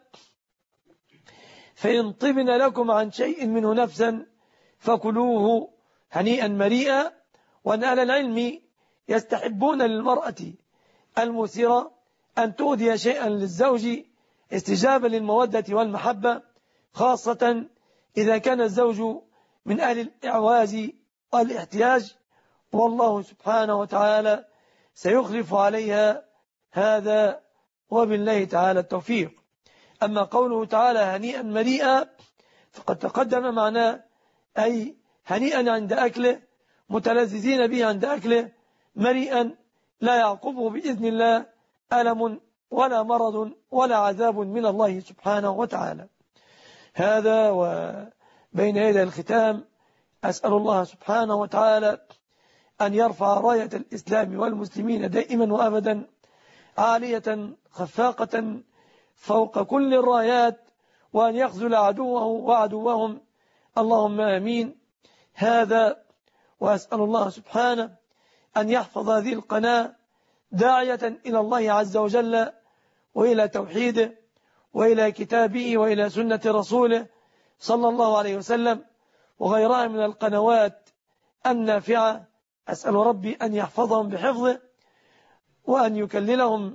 B: فإن طبن لكم عن شيء منه نفسا فكلوه هنيئا مريئا. وأن أهل العلم يستحبون للمرأة المثيرة أن تؤدي شيئا للزوج استجابة للمودة والمحبة، خاصة إذا كان الزوج من أهل الإعواز والاحتياج، والله سبحانه وتعالى سيخلف عليها هذا وبالله تعالى التوفيق. أما قوله تعالى هنيئا مريئا فقد تقدم معناه أي هنيئا عند أكله، متلذذين به عند أكله، مريئا لا يعقبه بإذن الله ألم ولا مرض ولا عذاب من الله سبحانه وتعالى. هذا وبين يدي الختام أسأل الله سبحانه وتعالى أن يرفع راية الإسلام والمسلمين دائما وأبدا عالية خفاقة فوق كل الرايات، وأن يخذل عدوه وعدوهم، اللهم آمين. هذا وأسأل الله سبحانه أن يحفظ هذه القناة داعية إلى الله عز وجل وإلى توحيده وإلى كتابه وإلى سنة رسوله صلى الله عليه وسلم وغيرها من القنوات النافعة. أسأل ربي أن يحفظهم بحفظه وأن يكللهم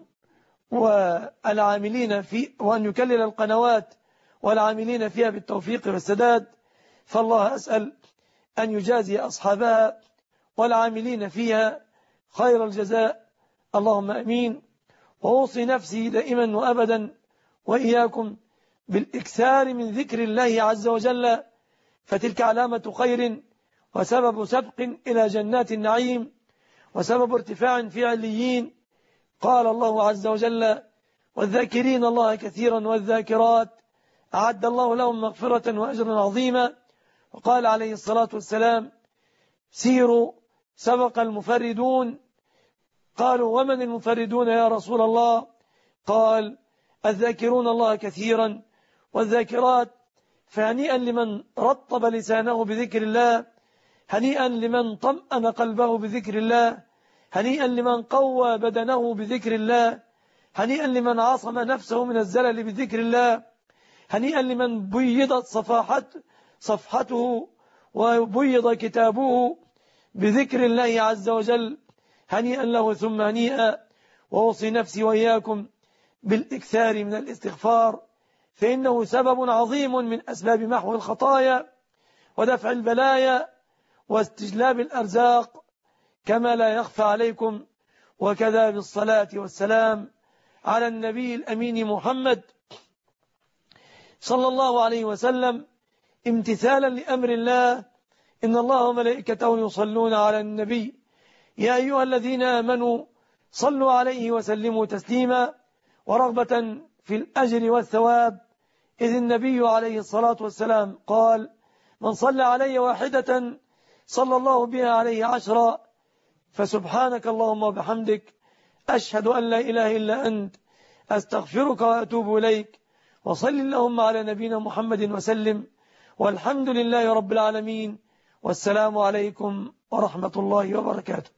B: والعاملين في وأن يكلل القنوات والعاملين فيها بالتوفيق والسداد. فالله أسأل أن يجازي أصحابها والعاملين فيها خير الجزاء، اللهم أمين. وأوصي نفسي دائما وأبدا وإياكم بالإكثار من ذكر الله عز وجل، فتلك علامة خير وسبب سبق إلى جنات النعيم وسبب ارتفاع في عليين. قال الله عز وجل والذاكرين الله كثيرا والذاكرات أعد الله لهم مغفرة وأجرا عظيما. وقال عليه الصلاة والسلام سيروا سبق المفردون. قالوا ومن المفردون يا رسول الله؟ قال الذاكرون الله كثيرا والذاكرات. فهنيئا لمن رطب لسانه بذكر الله، هنيئا لمن طمأن قلبه بذكر الله، هنيئا لمن قوى بدنه بذكر الله، هنيئا لمن عصم نفسه من الزلل بذكر الله، هنيئا لمن بيضت صفحت صفحته وبيض كتابه بذكر الله عز وجل، هنيئا له ثم هنيئا. وأوصي نفسي وإياكم بالإكثار من الاستغفار، فإنه سبب عظيم من أسباب محو الخطايا ودفع البلايا واستجلاب الأرزاق، كما لا يخفى عليكم. وكذا بالصلاة والسلام على النبي الأمين محمد صلى الله عليه وسلم امتثالا لأمر الله إن الله وملائكته يصلون على النبي يا أيها الذين آمنوا صلوا عليه وسلموا تسليما، ورغبة في الأجر والثواب، إذ النبي عليه الصلاة والسلام قال من صلى علي واحدة صلى الله بها عليه عشرا. فسبحانك اللهم وبحمدك أشهد أن لا إله إلا أنت أستغفرك وأتوب إليك. وصل اللهم على نبينا محمد وسلم، والحمد لله رب العالمين، والسلام عليكم ورحمة الله وبركاته.